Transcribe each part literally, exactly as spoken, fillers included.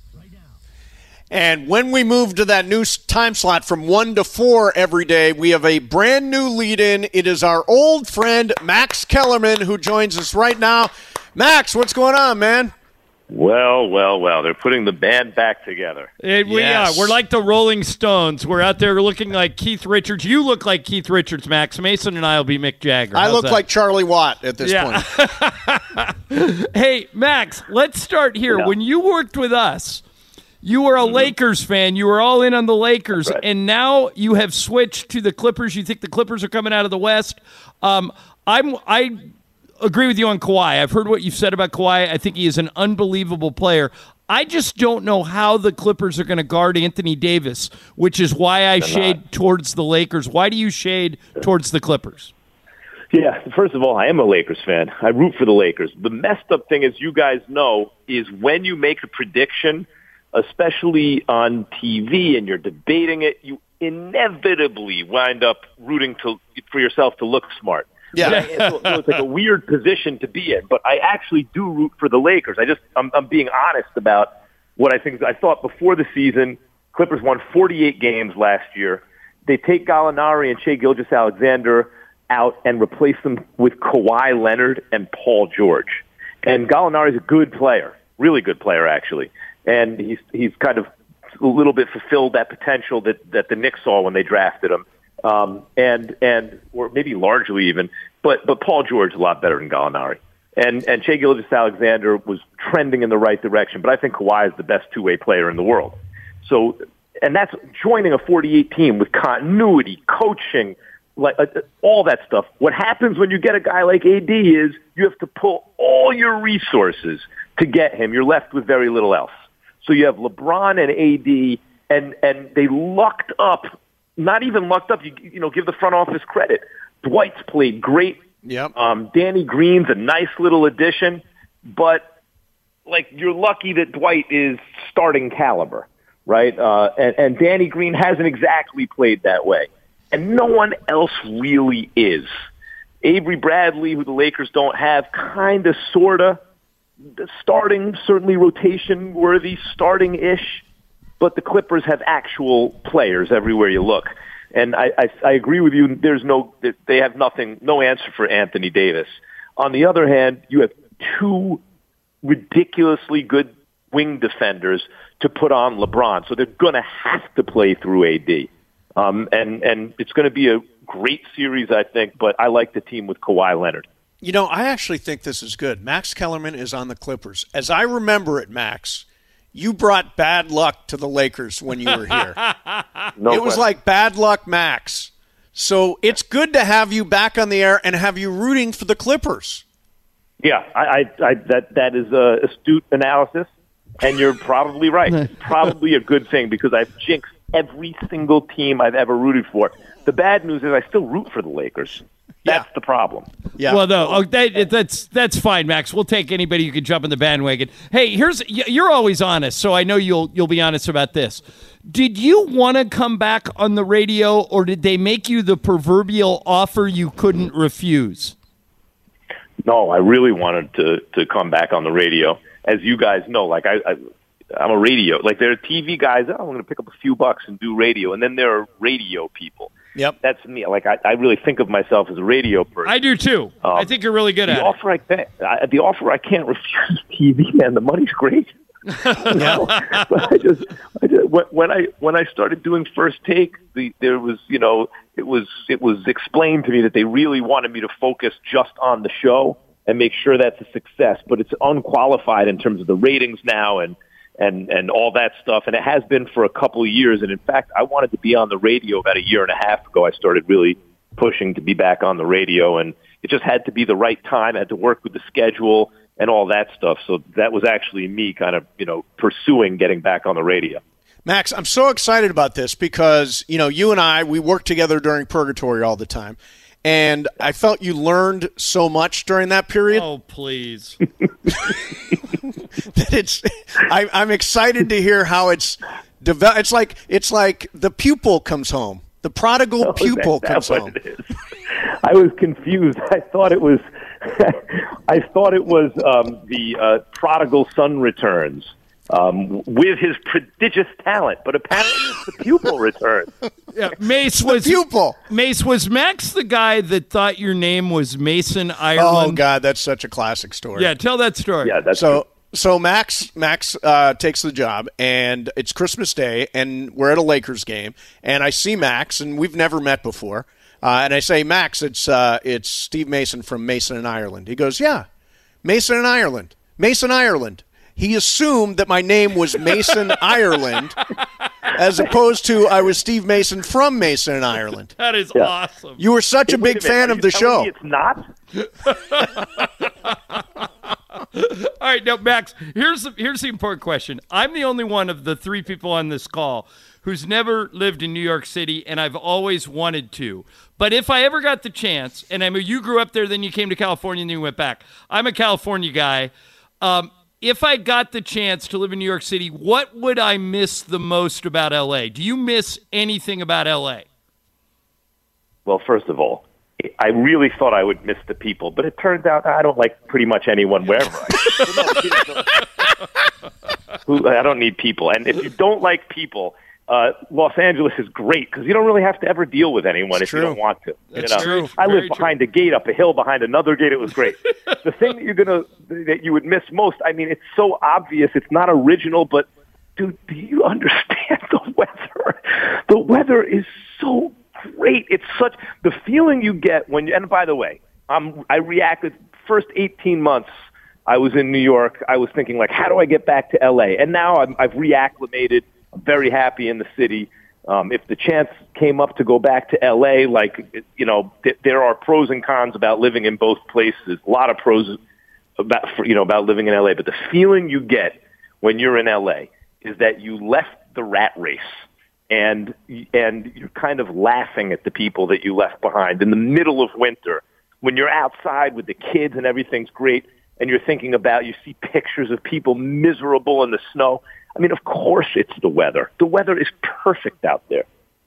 And when we move to that new time slot from one to four every day, we have a brand new lead-in. It is our old friend, Max Kellerman, who joins us right now. Max, what's going on, man? Well, well, well. They're putting the band back together. It, we Yes. are. We're like the Rolling Stones. We're out there looking like Keith Richards. You look like Keith Richards, Max. Mason and I will be Mick Jagger. I How's look that? like Charlie Watt at this Yeah. point. Hey, Max, let's start here. Yeah. When you worked with us, you were a Mm-hmm. Lakers fan. You were all in on the Lakers, Right. and now you have switched to the Clippers. You think the Clippers are coming out of the West. Um, I'm I agree with you on Kawhi. I've heard what you've said about Kawhi. I think he is an unbelievable player. I just don't know how the Clippers are going to guard Anthony Davis, which is why I They're shade not. towards the Lakers. Why do you shade towards the Clippers? Yeah, first of all, I am a Lakers fan. I root for the Lakers. The messed up thing, as you guys know, is when you make a prediction, especially on T V, and you're debating it, you inevitably wind up rooting to, for yourself to look smart. Yeah. so, so it's like a weird position to be in, but I actually do root for the Lakers. I just, I'm, I'm being honest about what I think. I thought before the season, Clippers won forty-eight games last year. They take Gallinari and Shai Gilgeous-Alexander out and replace them with Kawhi Leonard and Paul George. And Gallinari is a good player, really good player actually, and he's he's kind of a little bit fulfilled that potential that that the Knicks saw when they drafted him. Um, and, and, or maybe largely even, but, but Paul George is a lot better than Gallinari. And, and Shai Gilgeous-Alexander was trending in the right direction, but I think Kawhi is the best two-way player in the world. So, and that's joining a forty-eight team with continuity, coaching, like uh, all that stuff. What happens when you get a guy like A D is you have to pull all your resources to get him. You're left with very little else. So you have LeBron and A D, and, and they lucked up. Not even lucked up. You, you know, give the front office credit. Dwight's played great. Yep. Um, Danny Green's a nice little addition, but like you're lucky that Dwight is starting caliber, right? Uh, and, and Danny Green hasn't exactly played that way, and no one else really is. Avery Bradley, who the Lakers don't have, kind of, sorta, starting, certainly rotation worthy, starting ish. But the Clippers have actual players everywhere you look. And I, I, I agree with you. There's no, they have nothing, no answer for Anthony Davis. On the other hand, you have two ridiculously good wing defenders to put on LeBron. So they're going to have to play through A D. Um, and, and it's going to be a great series, I think, but I like the team with Kawhi Leonard. You know, I actually think this is good. Max Kellerman is on the Clippers. As I remember it, Max, you brought bad luck to the Lakers when you were here. No it was question. like bad luck, Max. So it's good to have you back on the air and have you rooting for the Clippers. Yeah, I, I, I that that is uh, astute analysis, and you're probably right. It's probably a good thing because I've jinxed every single team I've ever rooted for. The bad news is I still root for the Lakers. That's Yeah. the problem. Yeah. Well, no, oh, that, that's that's fine, Max. We'll take anybody who can jump in the bandwagon. Hey, here's you're always honest, so I know you'll you'll be honest about this. Did you want to come back on the radio, or did they make you the proverbial offer you couldn't refuse? No, I really wanted to to come back on the radio. As you guys know, like I, I I'm a radio. Like there are T V guys. Oh, I'm going to pick up a few bucks and do radio, and then there are radio people. Yep. That's me. Like I, I really think of myself as a radio person. I do too. Um, I think you're really good the at it. offer I, can't, I the offer I can't refuse. T V, man, the money's great. You know? But I just, I just when, when I when I started doing First Take, the there was you know it was it was explained to me that they really wanted me to focus just on the show and make sure that's a success. But it's unqualified in terms of the ratings now and. and and all that stuff, and it has been for a couple of years. And in fact, I wanted to be on the radio about a year and a half ago. I started really pushing to be back on the radio, and it just had to be the right time. I had to work with the schedule and all that stuff. So that was actually me kind of, you know, pursuing getting back on the radio. Max, I'm so excited about this because, you know, you and I, we worked together during Purgatory all the time. And I felt you learned so much during that period. Oh, please. that it's I, I'm excited to hear how it's developed. It's like it's like the pupil comes home. The prodigal Oh, pupil is that comes what home. it is? I was confused. I thought it was I thought it was um, the uh, prodigal son returns. um, with his prodigious talent. But apparently it's the pupil return. Yeah, Mace was pupil. Mace was Max the guy that thought your name was Mason Ireland. Oh God, that's such a classic story. Yeah, tell that story. Yeah, that's so. true. So Max Max uh, takes the job, and it's Christmas Day, and we're at a Lakers game, and I see Max, and we've never met before, uh, and I say, Max, it's uh, it's Steve Mason from Mason and Ireland. He goes, yeah, Mason and Ireland, Mason Ireland. He assumed that my name was Mason Ireland, as opposed to I was Steve Mason from Mason and Ireland. That is Yeah. awesome. You were such Hey, a wait big minute, fan are of you the telling show. me it's not? All right, now Max, here's the, here's the important question. I'm the only one of the three people on this call who's never lived in New York City, and I've always wanted to. But if I ever got the chance, and I mean, you grew up there, then you came to California, and then you went back. I'm a California guy. Um, if I got the chance to live in New York City, what would I miss the most about L A? Do you miss anything about L A? Well, first of all, I really thought I would miss the people, but it turns out I don't like pretty much anyone wherever I am. Who- I don't need people. And if you don't like people, uh, Los Angeles is great because you don't really have to ever deal with anyone It's if you true. don't want to. That's you know? true. I Very live behind a gate, up a hill, behind another gate. It was great. The thing that you're gonna that you would miss most, I mean, it's so obvious. It's not original, but dude, do you understand the weather? The weather is so great. It's such the feeling you get when you, and by the way, I'm, I reacted first eighteen months I was in New York. I was thinking like, how do I get back to L A? And now I'm, I've reacclimated. I'm very happy in the city. Um, if the chance came up to go back to L A, like, you know, th- there are pros and cons about living in both places. A lot of pros about, for, you know, about living in L A. But the feeling you get when you're in L A is that you left the rat race. And and you're kind of laughing at the people that you left behind in the middle of winter when you're outside with the kids and everything's great and you're thinking about, you see pictures of people miserable in the snow. I mean, of course it's the weather. The weather is perfect out there.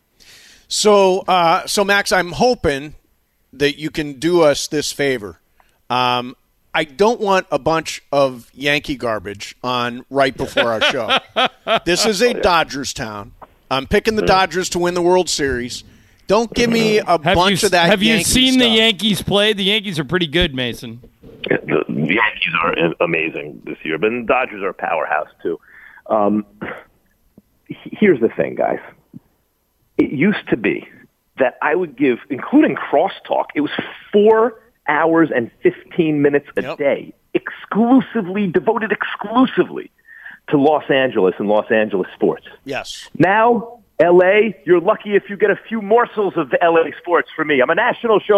So, uh, so Max, I'm hoping that you can do us this favor. Um, I don't want a bunch of Yankee garbage on right before our show. This is a Dodgers town. I'm picking the Dodgers to win the World Series. Don't give me a Have bunch you, of that. have you Yankee seen stuff. the Yankees play? The Yankees are pretty good, Mason. The Yankees are amazing this year, but the Dodgers are a powerhouse too. Um, here's the thing, guys. It used to be that I would give, including crosstalk, it was four hours and fifteen minutes a Yep. day, exclusively, devoted exclusively to Los Angeles and Los Angeles sports. Yes. Now, L A, you're lucky if you get a few morsels of the L A sports for me. I'm a national show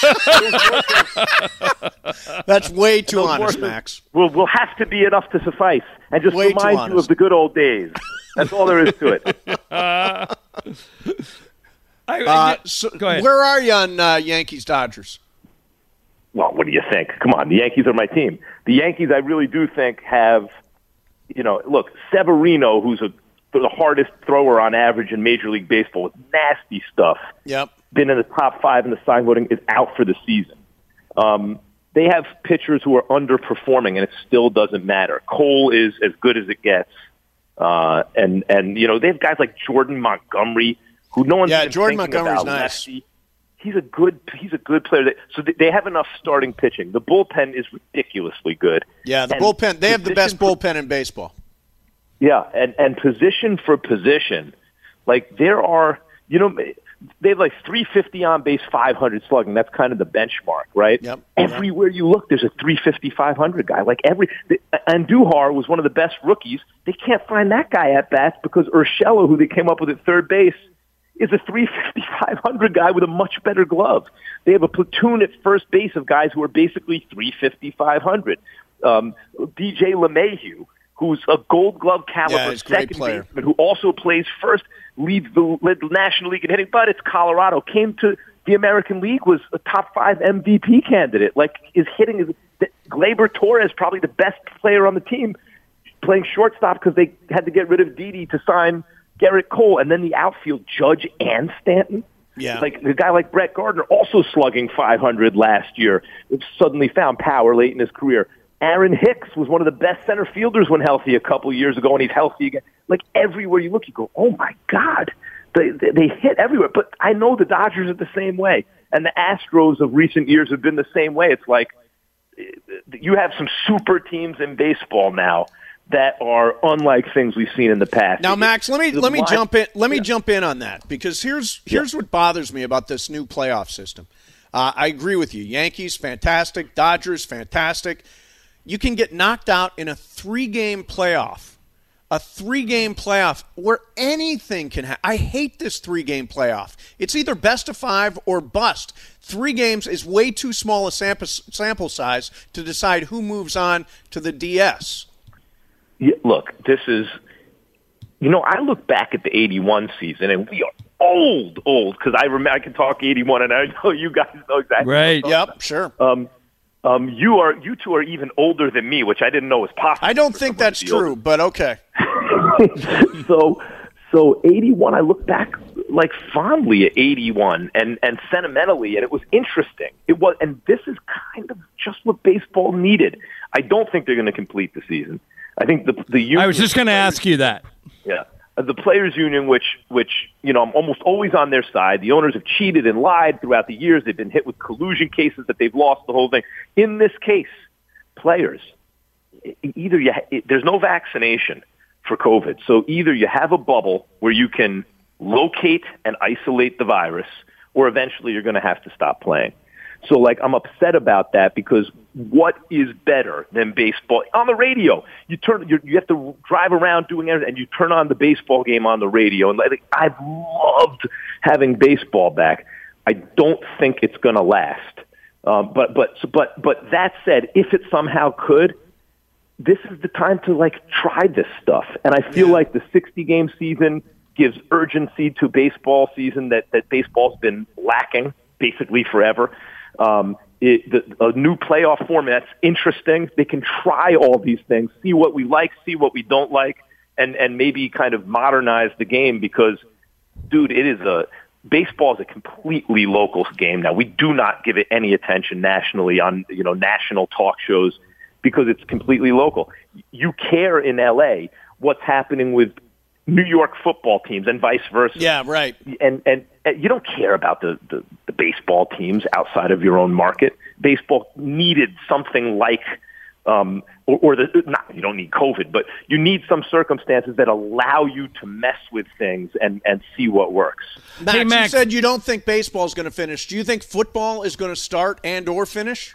now. That's way too Those honest, morsels Max. Will will have to be enough to suffice, and just Way too remind you honest. of the good old days. That's all there is to it. I, Uh, so go ahead. where are you on uh, Yankees Dodgers? Well, what do you think? Come on, the Yankees are my team. The Yankees, I really do think, have, you know, look, Severino, who's a, the hardest thrower on average in Major League Baseball with nasty stuff, Yep. been in the top five in the sign voting, is out for the season. Um, they have pitchers who are underperforming, and it still doesn't matter. Cole is as good as it gets. Uh, and, and, you know, they have guys like Jordan Montgomery, who no one's Yeah, even Jordan thinking Montgomery's about. nice. Lefty. He's a good. He's a good player. So they have enough starting pitching. The bullpen is ridiculously good. Yeah, the And bullpen. They have the best position for- bullpen in baseball. Yeah, and and position for position, like there are, you know, they have like three fifty on base, five hundred slugging. That's kind of the benchmark, right? Yep. Everywhere you look, there's a three fifty, five hundred guy. Like every, and Andujar was one of the best rookies. They can't find that guy at bats because Urshela, who they came up with at third base, is a three fifty, five hundred guy with a much better glove. They have a platoon at first base of guys who are basically three fifty, five hundred. Um, D J LeMahieu, who's a Gold Glove Yeah, caliber he's a great second player. baseman, who also plays first, leads the, led the National League in hitting, but it's Colorado. Came to the American League, was a top five M V P candidate. Like, his hitting is Gleyber Torres, probably the best player on the team, playing shortstop because they had to get rid of Didi to sign Garrett Cole. And then the outfield, Judge and Stanton. Yeah. Like a guy like Brett Gardner, also slugging five hundred last year, suddenly found power late in his career. Aaron Hicks was one of the best center fielders when healthy a couple years ago, and he's healthy again. Like, everywhere you look, you go, oh, my God. They, they, they hit everywhere. But I know the Dodgers are the same way, and the Astros of recent years have been the same way. It's like you have some super teams in baseball now that are unlike things we've seen in the past. Now, Max, let me the let me line, jump in. Let me yeah. jump in on that, because here's here's yeah. what bothers me about this new playoff system. Uh, I agree with you. Yankees, fantastic. Dodgers, fantastic. You can get knocked out in a three-game playoff. A three-game playoff where anything can happen. I hate this three-game playoff. It's either best of five or bust. Three games is way too small a sample, sample size to decide who moves on to the D S. Yeah, look, this is, you know, I look back at the eighty-one season, and we are old, old, because I remember, I can talk eighty-one, and I know you guys know exactly. Right. Yep, about. Sure. Um, um, you are, you two are even older than me, which I didn't know was possible. I don't think that's true, older. But okay. so, so eighty-one, I look back like fondly at eighty-one and, and sentimentally, and it was interesting. It was, and this is kind of just what baseball needed. I don't think they're going to complete the season. I think the the union, I was just going to ask you that. Yeah, the players' union, which which you know, I'm almost always on their side. The owners have cheated and lied throughout the years. They've been hit with collusion cases that they've lost the whole thing. In this case, players, either you ha- there's no vaccination for COVID, so either you have a bubble where you can locate and isolate the virus, or eventually you're going to have to stop playing. So, like, I'm upset about that, because what is better than baseball? On the radio, you turn, you, you have to drive around doing everything, and you turn on the baseball game on the radio. And like, I've loved having baseball back. I don't think it's going to last. Um, but but but but that said, if it somehow could, this is the time to like try this stuff. And I feel yeah. like the sixty game season gives urgency to baseball season that that baseball's been lacking basically forever. Um, it, the, a new playoff format's interesting. They can try all these things, see what we like, see what we don't like, and, and maybe kind of modernize the game, because, dude, it is a baseball is a completely local game now. We do not give it any attention nationally on, you know, national talk shows, because it's completely local. You care in L A what's happening with New York football teams and vice versa. Yeah, right. And and, and you don't care about the, the, the baseball teams outside of your own market. Baseball needed something like, um, or, or the not you don't need COVID, but you need some circumstances that allow you to mess with things and, and see what works. Max, hey, Max, you said you don't think baseball is going to finish. Do you think football is going to start and or finish?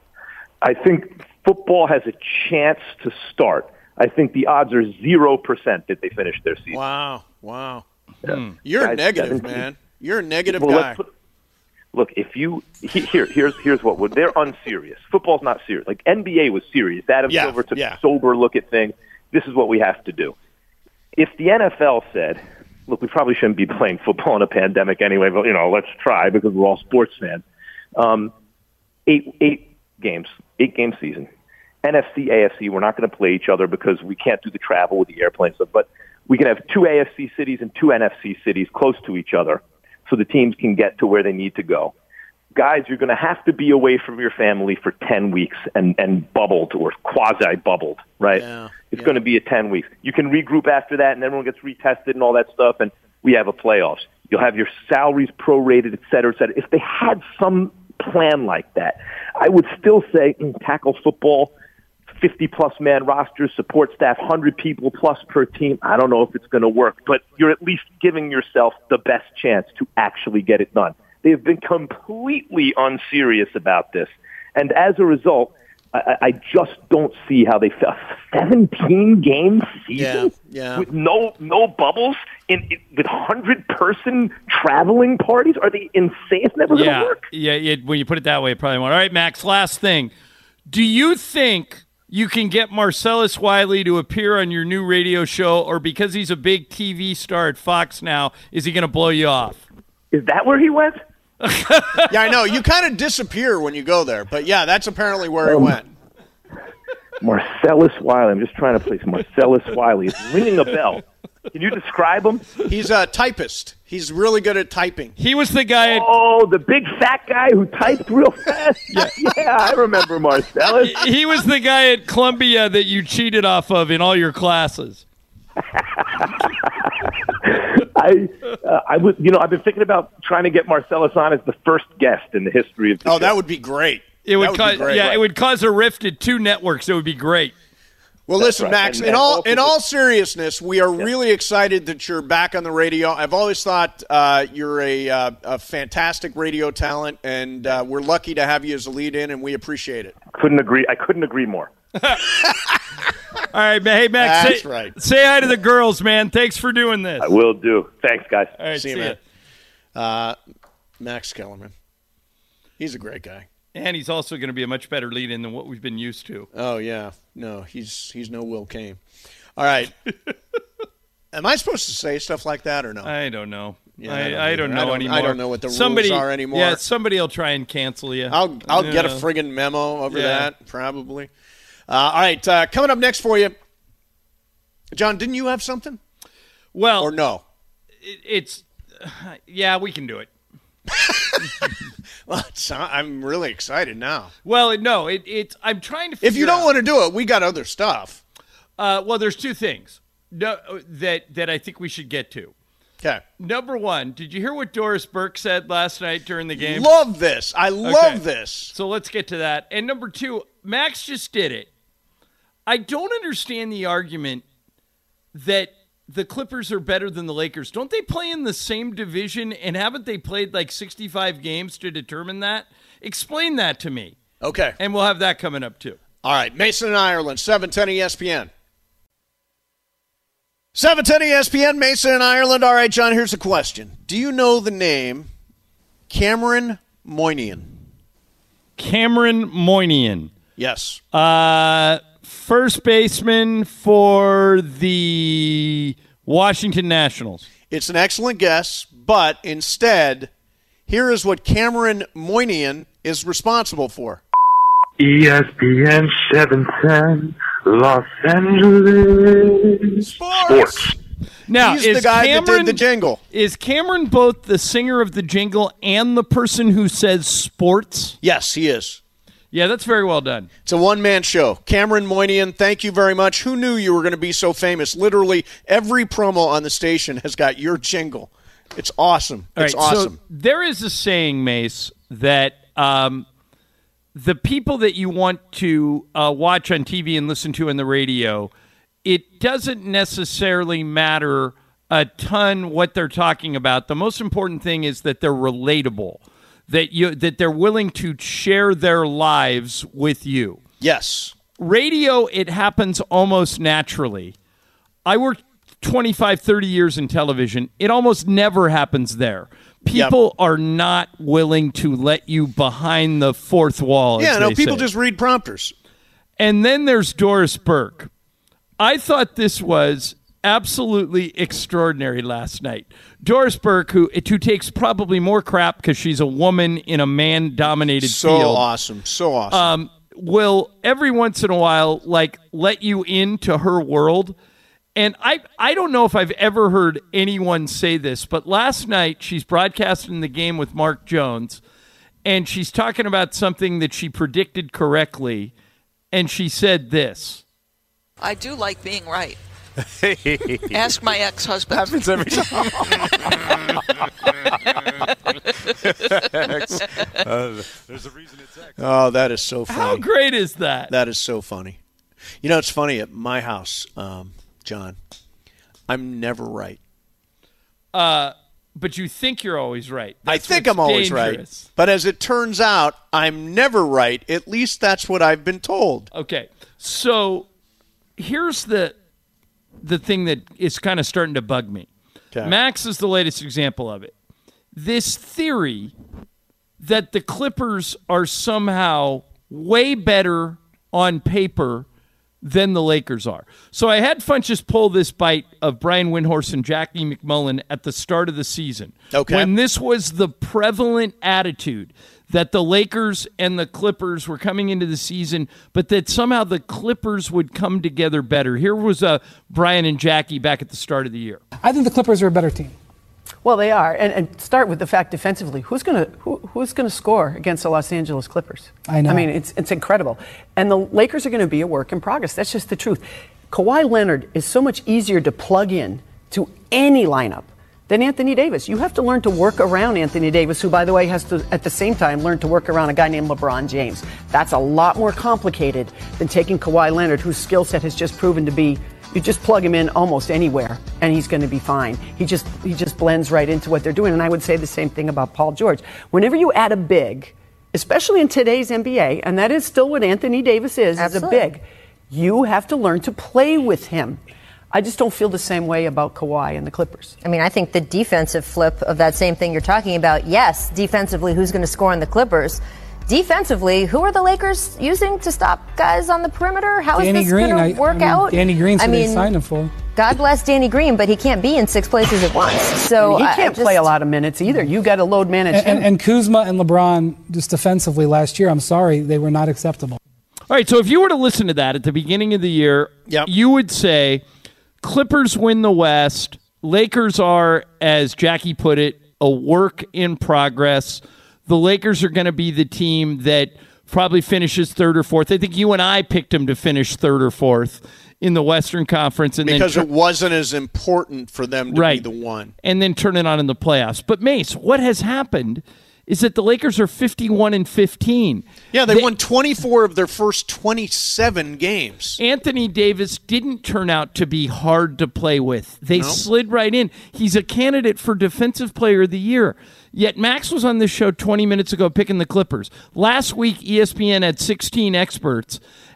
I think football has a chance to start. I think the odds are zero percent that they finish their season. Wow, wow. Yeah. You're Guys, negative, seventeen man. You're a negative well, guy. Put, look, if you he, here, here's here's what would they're unserious. Football's not serious. Like N B A was serious. Adam yeah, Silver took yeah. a sober look at things. This is what we have to do. If the N F L said, "Look, we probably shouldn't be playing football in a pandemic anyway, but you know, let's try because we're all sports fans." Um, eight eight games, eight game season. N F C, A F C, we're not going to play each other because we can't do the travel with the airplanes. But we can have two A F C cities and two N F C cities close to each other so the teams can get to where they need to go. Guys, you're going to have to be away from your family for ten weeks and, and bubbled or quasi-bubbled, right? Yeah, it's yeah. going to be a ten weeks. You can regroup after that, and everyone gets retested and all that stuff, and we have a playoffs. You'll have your salaries prorated, et cetera, et cetera. If they had some plan like that, I would still say mm, tackle football, fifty-plus man rosters, support staff, one hundred people plus per team. I don't know if it's going to work, but you're at least giving yourself the best chance to actually get it done. They have been completely unserious about this. And as a result, I, I just don't see how they felt. seventeen-game season yeah, yeah. with no no bubbles, in, in with one hundred person traveling parties? Are they insane? It's never going to yeah, work. Yeah, yeah, when you put it that way, it probably won't. All right, Max, last thing. Do you think you can get Marcellus Wiley to appear on your new radio show, or because he's a big T V star at Fox now, is he going to blow you off? Is that where he went? Yeah, I know. You kind of disappear when you go there, but yeah, that's apparently where Um, he went. Marcellus Wiley. I'm just trying to place Marcellus Wiley. It's ringing a bell. Can you describe him? He's a typist. He's really good at typing. He was the guy at Oh, the big fat guy who typed real fast. Yeah, yeah I remember Marcellus. he was the guy at Columbia that you cheated off of in all your classes. I, uh, I was, you know, I've been thinking about trying to get Marcellus on as the first guest in the history of the Oh, show. that would be great. It would, That would cause, be great. yeah, it would cause a rift at two networks. It would be great. Well, That's listen, right. Max. And- in and all also in the- all seriousness, we are really excited that you're back on the radio. I've always thought uh, you're a, uh, a fantastic radio talent, and uh, we're lucky to have you as a lead-in, and we appreciate it. Couldn't agree. I couldn't agree more. All right, hey, Max. That's say, right. Say hi to the girls, man. Thanks for doing this. I will do. Thanks, guys. All right, See see, you, ya. man. Uh, Max Kellerman. He's a great guy. And he's also going to be a much better lead-in than what we've been used to. Oh, yeah. No, he's he's no Will Kane. All right. Am I supposed to say stuff like that or no? I don't know. Yeah, I, I don't I, don't either. know I don't- anymore. I don't know what the rules somebody, are anymore. Yeah, somebody will try and cancel you. I'll I'll get a Yeah. friggin' memo over Yeah. that, probably. Uh, all right, uh, coming up next for you. John, didn't you have something? Well, Or no? it, it's yeah, we can do it. Well, it's, I'm really excited now. Well, no, it, it's I'm trying to. Figure If you don't out, want to do it, we got other stuff. uh, well, there's two things no, that that I think we should get to. Okay. Number one, did you hear what Doris Burke said last night during the game? Love this. I love Okay. this. So let's get to that. And number two, Max just did it. I don't understand the argument that the Clippers are better than the Lakers. Don't they play in the same division, and haven't they played like sixty-five games to determine that? Explain that to me, Okay. and we'll have that coming up too. All right. Mason and Ireland, seven ten E S P N. seven ten E S P N, Mason and Ireland. All right, John, here's a question. Do you know the name Cameron Moynihan? Cameron Moynihan. Yes. Uh, first baseman for the Washington Nationals. It's an excellent guess, but instead, here is what Cameron Moynihan is responsible for. E S P N seven ten, Los Angeles. Sports. Now, He's is the guy Cameron, that did the jingle. Is Cameron both the singer of the jingle and the person who says sports? Yes, he is. Yeah, that's very well done. It's a one-man show. Cameron Moynihan, thank you very much. Who knew you were going to be so famous? Literally every promo on the station has got your jingle. It's awesome. All It's right, awesome. So there is a saying, Mace, that um, the people that you want to uh, watch on T V and listen to on the radio, it doesn't necessarily matter a ton what they're talking about. The most important thing is that they're relatable, that you that they're willing to share their lives with you. Yes. Radio, it happens almost naturally. I worked twenty-five, thirty years in television. It almost never happens there. People Yep. are not willing to let you behind the fourth wall. Yeah, as no, they people say. just read prompters. And then there's Doris Burke. I thought this was absolutely extraordinary last night. Doris Burke, who, who takes probably more crap because she's a woman in a man-dominated So field. awesome. So awesome. Um, will every once in a while like let you into her world. And I I don't know if I've ever heard anyone say this, but last night she's broadcasting the game with Mark Jones, and she's talking about something that she predicted correctly, and she said this. I do like being right. Ask my ex-husband. Happens every time. uh, there's a reason it's X. oh, that is so funny. How great is that? That is so funny. You know, it's funny at my house, um, John, I'm never right. Uh, but you think you're always right. I That's think what's I'm always dangerous. right. But as it turns out, I'm never right. At least that's what I've been told. Okay, so here's the the thing that is kind of starting to bug me. Okay. Max is the latest example of it. This theory that the Clippers are somehow way better on paper than the Lakers are. So I had Funches pull this bite of Brian Windhorst and Jackie McMullen at the start of the season. Okay. When this was the prevalent attitude that the Lakers and the Clippers were coming into the season, but that somehow the Clippers would come together better. Here was uh, Brian and Jackie back at the start of the year. I think the Clippers are a better team. Well, they are, and, and start with the fact defensively. Who's going to who, who's going to score against the Los Angeles Clippers? I know. I mean, it's it's incredible, and the Lakers are going to be a work in progress. That's just the truth. Kawhi Leonard is so much easier to plug in to any lineup than Anthony Davis. You have to learn to work around Anthony Davis, who, by the way, has to at the same time learn to work around a guy named LeBron James. That's a lot more complicated than taking Kawhi Leonard, whose skill set has just proven to be. You just plug him in almost anywhere, and he's going to be fine. He just he just blends right into what they're doing. And I would say the same thing about Paul George. Whenever you add a big, especially in today's N B A, and that is still what Anthony Davis is, Absolutely. is a big, you have to learn to play with him. I just don't feel the same way about Kawhi and the Clippers. I mean, I think the defensive flip of that same thing you're talking about, yes, defensively, who's going to score on the Clippers? Defensively, who are the Lakers using to stop guys on the perimeter? How Danny is this Green, going to work I, I mean, out? Danny Green's I who they mean, signed him for. God bless Danny Green, but he can't be in six places at once. So he I- can't I just, play a lot of minutes either. You got to load manage And, him. and, and Kuzma and LeBron, just defensively last year, I'm sorry, they were not acceptable. All right, so if you were to listen to that at the beginning of the year, Yep. you would say Clippers win the West. Lakers are, as Jackie put it, a work in progress. The Lakers are going to be the team that probably finishes third or fourth. I think you and I picked them to finish third or fourth in the Western Conference. And Because then it wasn't as important for them to Right. be the one. and then turn it on in the playoffs. But, Mace, what has happened is that the Lakers are fifty-one and fifteen. Yeah, they, won twenty-four of their first twenty-seven games. Anthony Davis didn't turn out to be hard to play with. They No. slid right in. He's a candidate for Defensive Player of the Year. Yet Max was on this show twenty minutes ago picking the Clippers. Last week, E S P N had sixteen experts,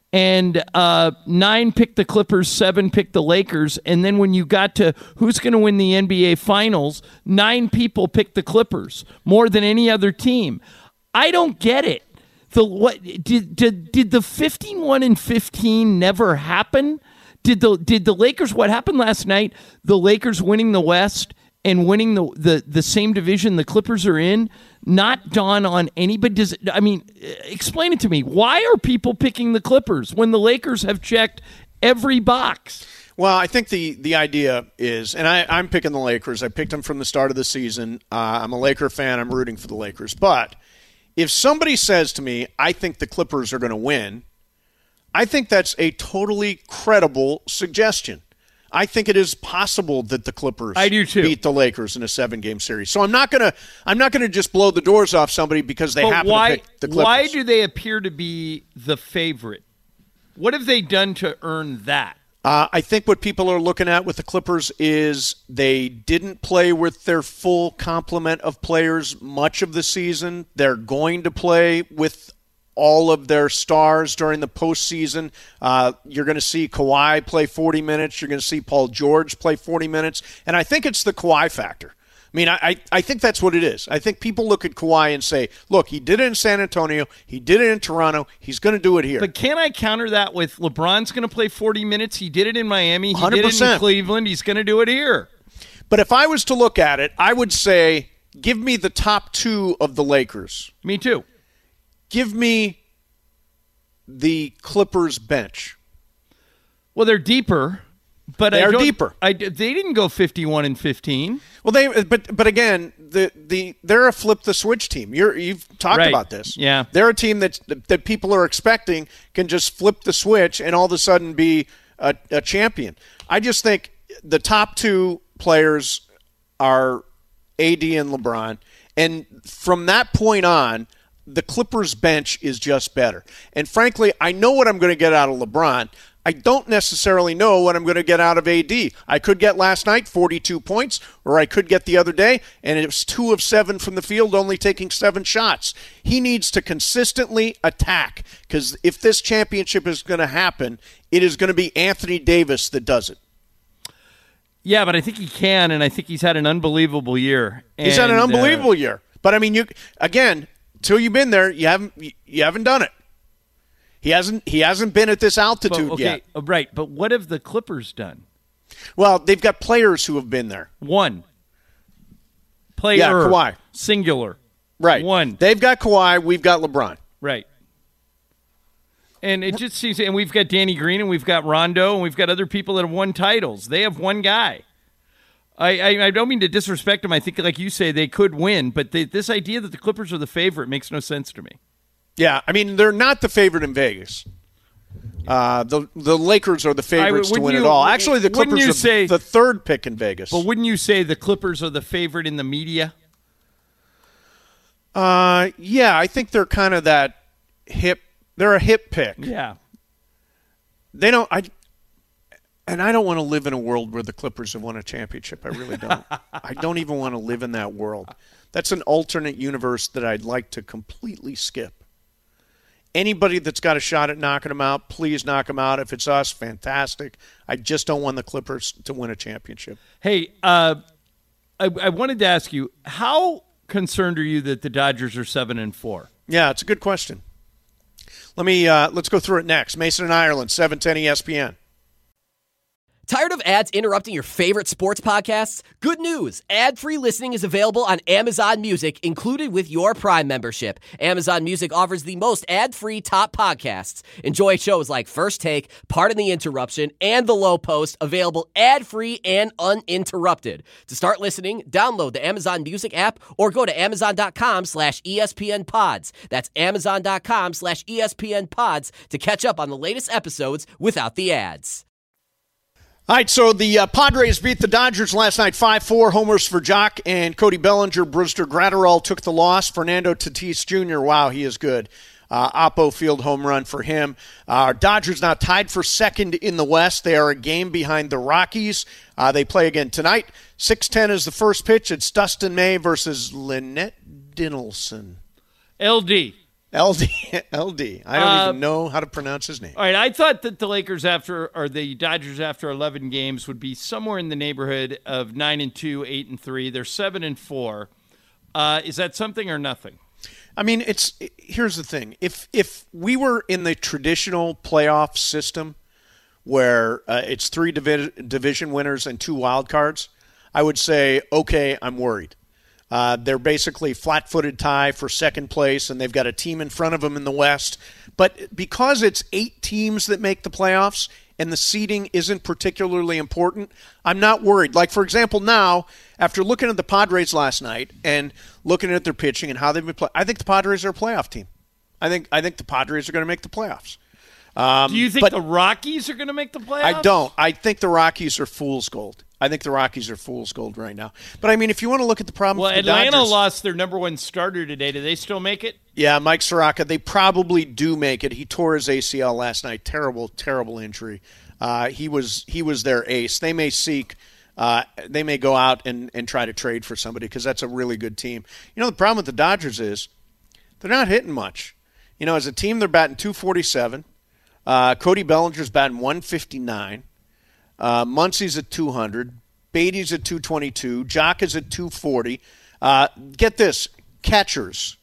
and uh, nine picked the Clippers, seven picked the Lakers. And then when you got to who's going to win the N B A Finals, nine people picked the Clippers, more than any other team. I don't get it. The what did did did the fifty-one and fifteen never happen? Did the did the Lakers what happened last night? The Lakers winning the West and winning the, the, the same division the Clippers are in, not dawn on anybody. Does I mean, explain it to me. Why are people picking the Clippers when the Lakers have checked every box? Well, I think the, the idea is, and I, I'm picking the Lakers. I picked them from the start of the season. Uh, I'm a Laker fan. I'm rooting for the Lakers. But if somebody says to me, I think the Clippers are going to win, I think that's a totally credible suggestion. I think it is possible that the Clippers I do too. beat the Lakers in a seven-game series. So I'm not gonna I'm not gonna just blow the doors off somebody because they But happen why, to pick the Clippers. why do they appear to be the favorite? What have they done to earn that? Uh, I think what people are looking at with the Clippers is they didn't play with their full complement of players much of the season. They're going to play with all of their stars during the postseason. Uh, you're going to see Kawhi play forty minutes. You're going to see Paul George play forty minutes. And I think it's the Kawhi factor. I mean, I, I think that's what it is. I think people look at Kawhi and say, look, he did it in San Antonio. He did it in Toronto. He's going to do it here. But can I counter that with LeBron's going to play forty minutes? He did it in Miami. He one hundred percent. did it in Cleveland. He's going to do it here. But if I was to look at it, I would say give me the top two of the Lakers. Me too. Give me the Clippers bench. Well, they're deeper, but They I are don't- deeper. I, they didn't go fifty-one and fifteen. Well, they but but again, the the they're a flip the switch team. You're you've talked Right. about this. Yeah. They're a team that that people are expecting can just flip the switch and all of a sudden be a, a champion. I just think the top two players are A D and LeBron, and from that point on, the Clippers bench is just better. And frankly, I know what I'm going to get out of LeBron. I don't necessarily know what I'm going to get out of A D. I could get last night forty-two points, or I could get the other day, and it was two of seven from the field, only taking seven shots. He needs to consistently attack, because if this championship is going to happen, it is going to be Anthony Davis that does it. Yeah, but I think he can, and I think he's had an unbelievable year. He's had an And, uh, unbelievable year. But I mean, you again, till you've been there, you haven't you haven't done it. He hasn't he hasn't been at this altitude but, okay, yet. uh, right, but what have the Clippers done? Well, they've got players who have been there. One. Player. Yeah, Kawhi. Singular. Right. One. They've got Kawhi. We've got LeBron. Right. And it just seems, and we've got Danny Green, and we've got Rondo, and we've got other people that have won titles. They have one guy. I, I, I don't mean to disrespect them. I think, like you say, they could win, but they, this idea that the Clippers are the favorite makes no sense to me. Yeah, I mean, they're not the favorite in Vegas. Uh, the the Lakers are the favorites I, to win you, it all. Actually, the wouldn't Clippers you are say, the third pick in Vegas. But wouldn't you say the Clippers are the favorite in the media? Uh, yeah, I think they're kind of that hip. They're a hip pick. Yeah. They don't. I. And I don't want to live in a world where the Clippers have won a championship. I really don't. I don't even want to live in that world. That's an alternate universe that I'd like to completely skip. Anybody that's got a shot at knocking them out, please knock them out. If it's us, fantastic. I just don't want the Clippers to win a championship. Hey, uh, I, I wanted to ask you, how concerned are you that the Dodgers are seven and four? Yeah, it's a good question. Let me uh, let's go through it next. Mason and Ireland, seven ten E S P N. Tired of ads interrupting your favorite sports podcasts? Good news! Ad-free listening is available on Amazon Music, included with your Prime membership. Amazon Music offers the most ad-free top podcasts. Enjoy shows like First Take, Pardon the Interruption, and The Low Post, available ad-free and uninterrupted. To start listening, download the Amazon Music app or go to amazon.com slash ESPN pods. That's amazon.com slash ESPN pods to catch up on the latest episodes without the ads. All right, so the uh, Padres beat the Dodgers last night five four. Homers for Jock and Cody Bellinger. Brewster Gratterall took the loss. Fernando Tatis Junior, wow, he is good. Uh, Oppo field home run for him. Uh, Dodgers now tied for second in the West. They are a game behind the Rockies. Uh, they play again tonight. six ten is the first pitch. It's Dustin May versus Lynette Dinelson. L D. L D. L D. I don't Uh, even know how to pronounce his name. All right, I thought that the Lakers after, or the Dodgers after eleven games would be somewhere in the neighborhood of nine and two, eight and three. They're seven and four. Uh, is that something or nothing? I mean, it's here's the thing. If if we were in the traditional playoff system where uh, it's three divi- division winners and two wild cards, I would say, okay, I'm worried. Uh, they're basically flat-footed tie for second place, and they've got a team in front of them in the West. But because it's eight teams that make the playoffs and the seeding isn't particularly important, I'm not worried. Like, for example, now, after looking at the Padres last night and looking at their pitching and how they've been playing, I think the Padres are a playoff team. I think I think the Padres are going to make the playoffs. Um, Do you think but the Rockies are going to make the playoffs? I don't. I think the Rockies are fool's gold. I think the Rockies are fool's gold right now. But, I mean, if you want to look at the problem Well, for the Atlanta Dodgers, lost their number one starter today. Do they still make it? Yeah, Mike Soroka, they probably do make it. He tore his A C L last night. Terrible, terrible injury. Uh, he was he was their ace. They may seek, uh, they may go out and, and try to trade for somebody because that's a really good team. You know, the problem with the Dodgers is they're not hitting much. You know, as a team, they're batting two forty-seven. Uh, Cody Bellinger's batting one fifty-nine. Uh, Muncie's at two hundred. Beatty's at two twenty-two. Jock is at two forty. Uh, get this, catchers.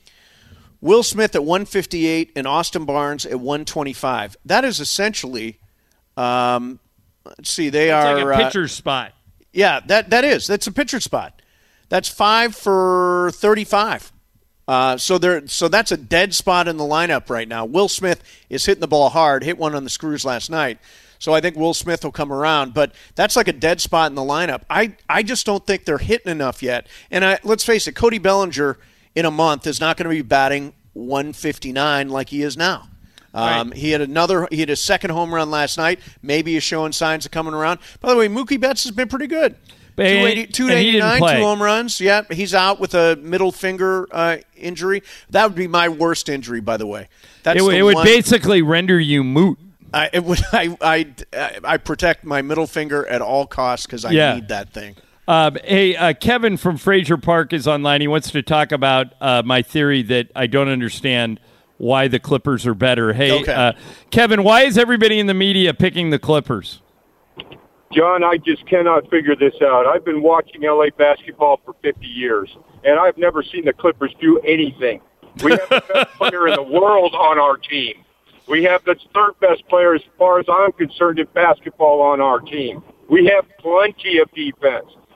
Will Smith at one fifty-eight and Austin Barnes at one twenty-five. That is essentially, um, let's see, they It's are like a pitcher uh, spot. Yeah, that that is. That's a pitcher spot. That's five for thirty-five. Uh, so there, so that's a dead spot in the lineup right now. Will Smith is hitting the ball hard. Hit one on the screws last night. So I think Will Smith will come around, but that's like a dead spot in the lineup. I, I just don't think they're hitting enough yet. And I, let's face it, Cody Bellinger in a month is not going to be batting one fifty-nine like he is now. Um, Right. He had another. He had a second home run last night. Maybe he's showing signs of coming around. By the way, Mookie Betts has been pretty good. And- two and he didn't eighty-nine, play. two home runs. Yeah, he's out with a middle finger uh, injury. That would be my worst injury, by the way. That's It, would- the it would one- basically render you moot. I, it would, I, I, I protect my middle finger at all costs because I Yeah. need that thing. Um, hey, uh, Kevin from Fraser Park is online. He wants to talk about uh, my theory that I don't understand why the Clippers are better. Hey, Okay. uh, Kevin, why is everybody in the media picking the Clippers? John, I just cannot figure this out. I've been watching L A basketball for fifty years, and I've never seen the Clippers do anything. We have the best player in the world on our team. We have the third best player, as far as I'm concerned, in basketball on our team. We have plenty of defense.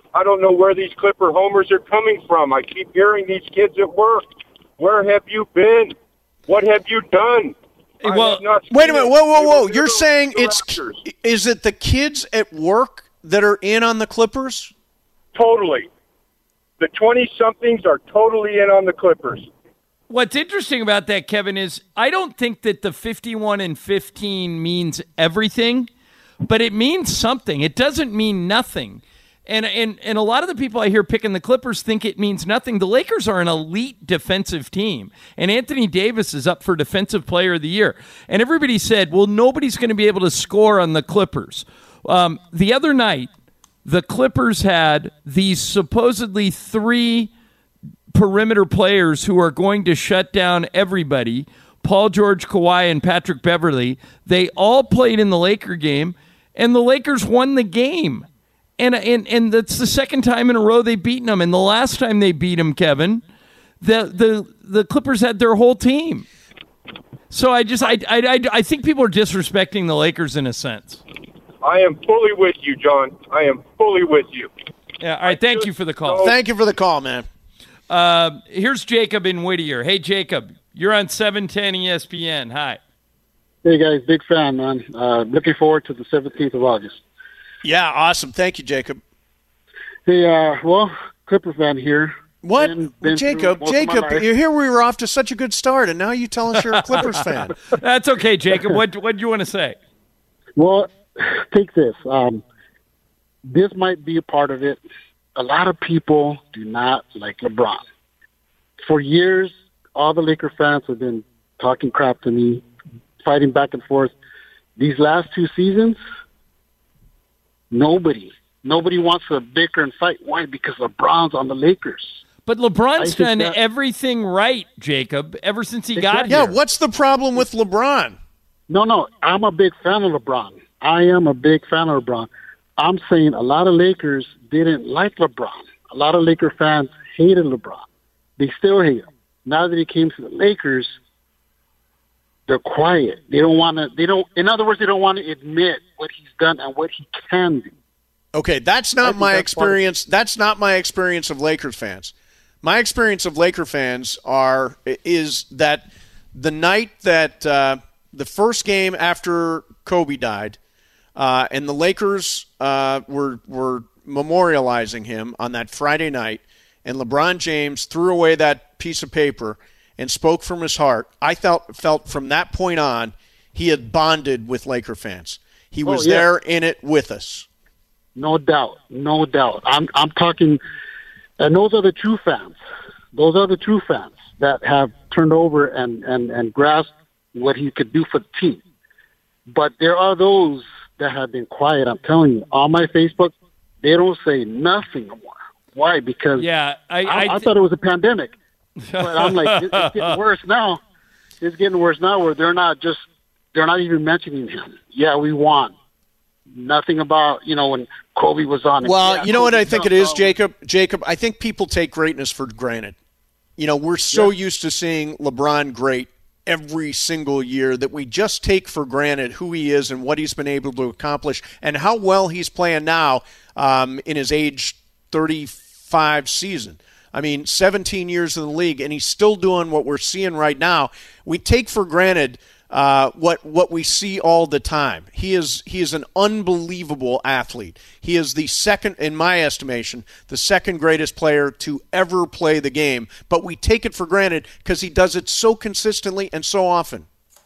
I don't know where these Clipper homers are coming from. I keep hearing these kids at work. Where have you been? What have you done? Hey, well, wait a minute. Whoa, whoa, whoa. You're saying it's – is it the kids at work that are in on the Clippers? Totally. The twenty-somethings are totally in on the Clippers. What's interesting about that, Kevin, is I don't think that the fifty-one and fifteen means everything, but it means something. It doesn't mean nothing. And, and and a lot of the people I hear picking the Clippers think it means nothing. The Lakers are an elite defensive team, and Anthony Davis is up for Defensive Player of the Year. And everybody said, well, nobody's going to be able to score on the Clippers. Um, the other night, the Clippers had these supposedly three perimeter players who are going to shut down everybody, Paul George, Kawhi, and Patrick Beverley. They all played in the Laker game, and the Lakers won the game. And, and and that's the second time in a row they've beaten them. And the last time they beat them, Kevin, the the the Clippers had their whole team. So I just I I I, I think people are disrespecting the Lakers in a sense. I am fully with you, John. I am fully with you. Yeah. All right. Thank you for the call. Thank you for the call, man. Uh, here's Jacob in Whittier. Hey, Jacob, you're on seven ten E S P N. Hi. Hey guys, big fan, man. Uh, looking forward to the seventeenth of August. Yeah, awesome. Thank you, Jacob. Hey, uh, well, Clipper fan here. What? Been, been Jacob, Jacob, you here we were off to such a good start, and now you tell us you're a Clippers fan. That's okay, Jacob. What what do you want to say? Well, take this. Um, this might be a part of it. A lot of people do not like LeBron. For years, all the Laker fans have been talking crap to me, fighting back and forth. These last two seasons, Nobody. Nobody wants to bicker and fight. Why? Because LeBron's on the Lakers. But LeBron's done that, everything right, Jacob, ever since he got yeah, here. what's the problem with LeBron? No, no. I'm a big fan of LeBron. I am a big fan of LeBron. I'm saying a lot of Lakers didn't like LeBron. A lot of Laker fans hated LeBron. They still hate him. Now that he came to the Lakers, they're quiet. They don't want to, they don't, in other words, they don't want to admit what he's done and what he can do. Okay, that's not my that's experience. That's not my experience of Lakers fans. My experience of Laker fans are is that the night that uh, the first game after Kobe died, uh, and the Lakers uh, were were memorializing him on that Friday night, and LeBron James threw away that piece of paper and spoke from his heart. I felt felt from that point on he had bonded with Laker fans. He was oh, yeah. there in it with us. No doubt, no doubt. I'm I'm talking, and those are the true fans. Those are the true fans that have turned over and, and, and grasped what he could do for the team. But there are those that have been quiet. I'm telling you, on my Facebook, they don't say nothing more. Why? Because yeah, I, I, I, I thought it was a pandemic. But I'm like, it, it's getting worse now. It's getting worse now where they're not just, they're not even mentioning him. Yeah, we won. Nothing about, you know, when Kobe was on. Well, yeah, you know Kobe what I think it is, on. Jacob? Jacob, I think people take greatness for granted. You know, we're so yeah. used to seeing LeBron great every single year that we just take for granted who he is and what he's been able to accomplish and how well he's playing now um, in his age thirty-five season. I mean, seventeen years in the league, and he's still doing what we're seeing right now. We take for granted uh, what what we see all the time. He is he is an unbelievable athlete. He is the second, in my estimation, the second greatest player to ever play the game. But we take it for granted because he does it so consistently and so often.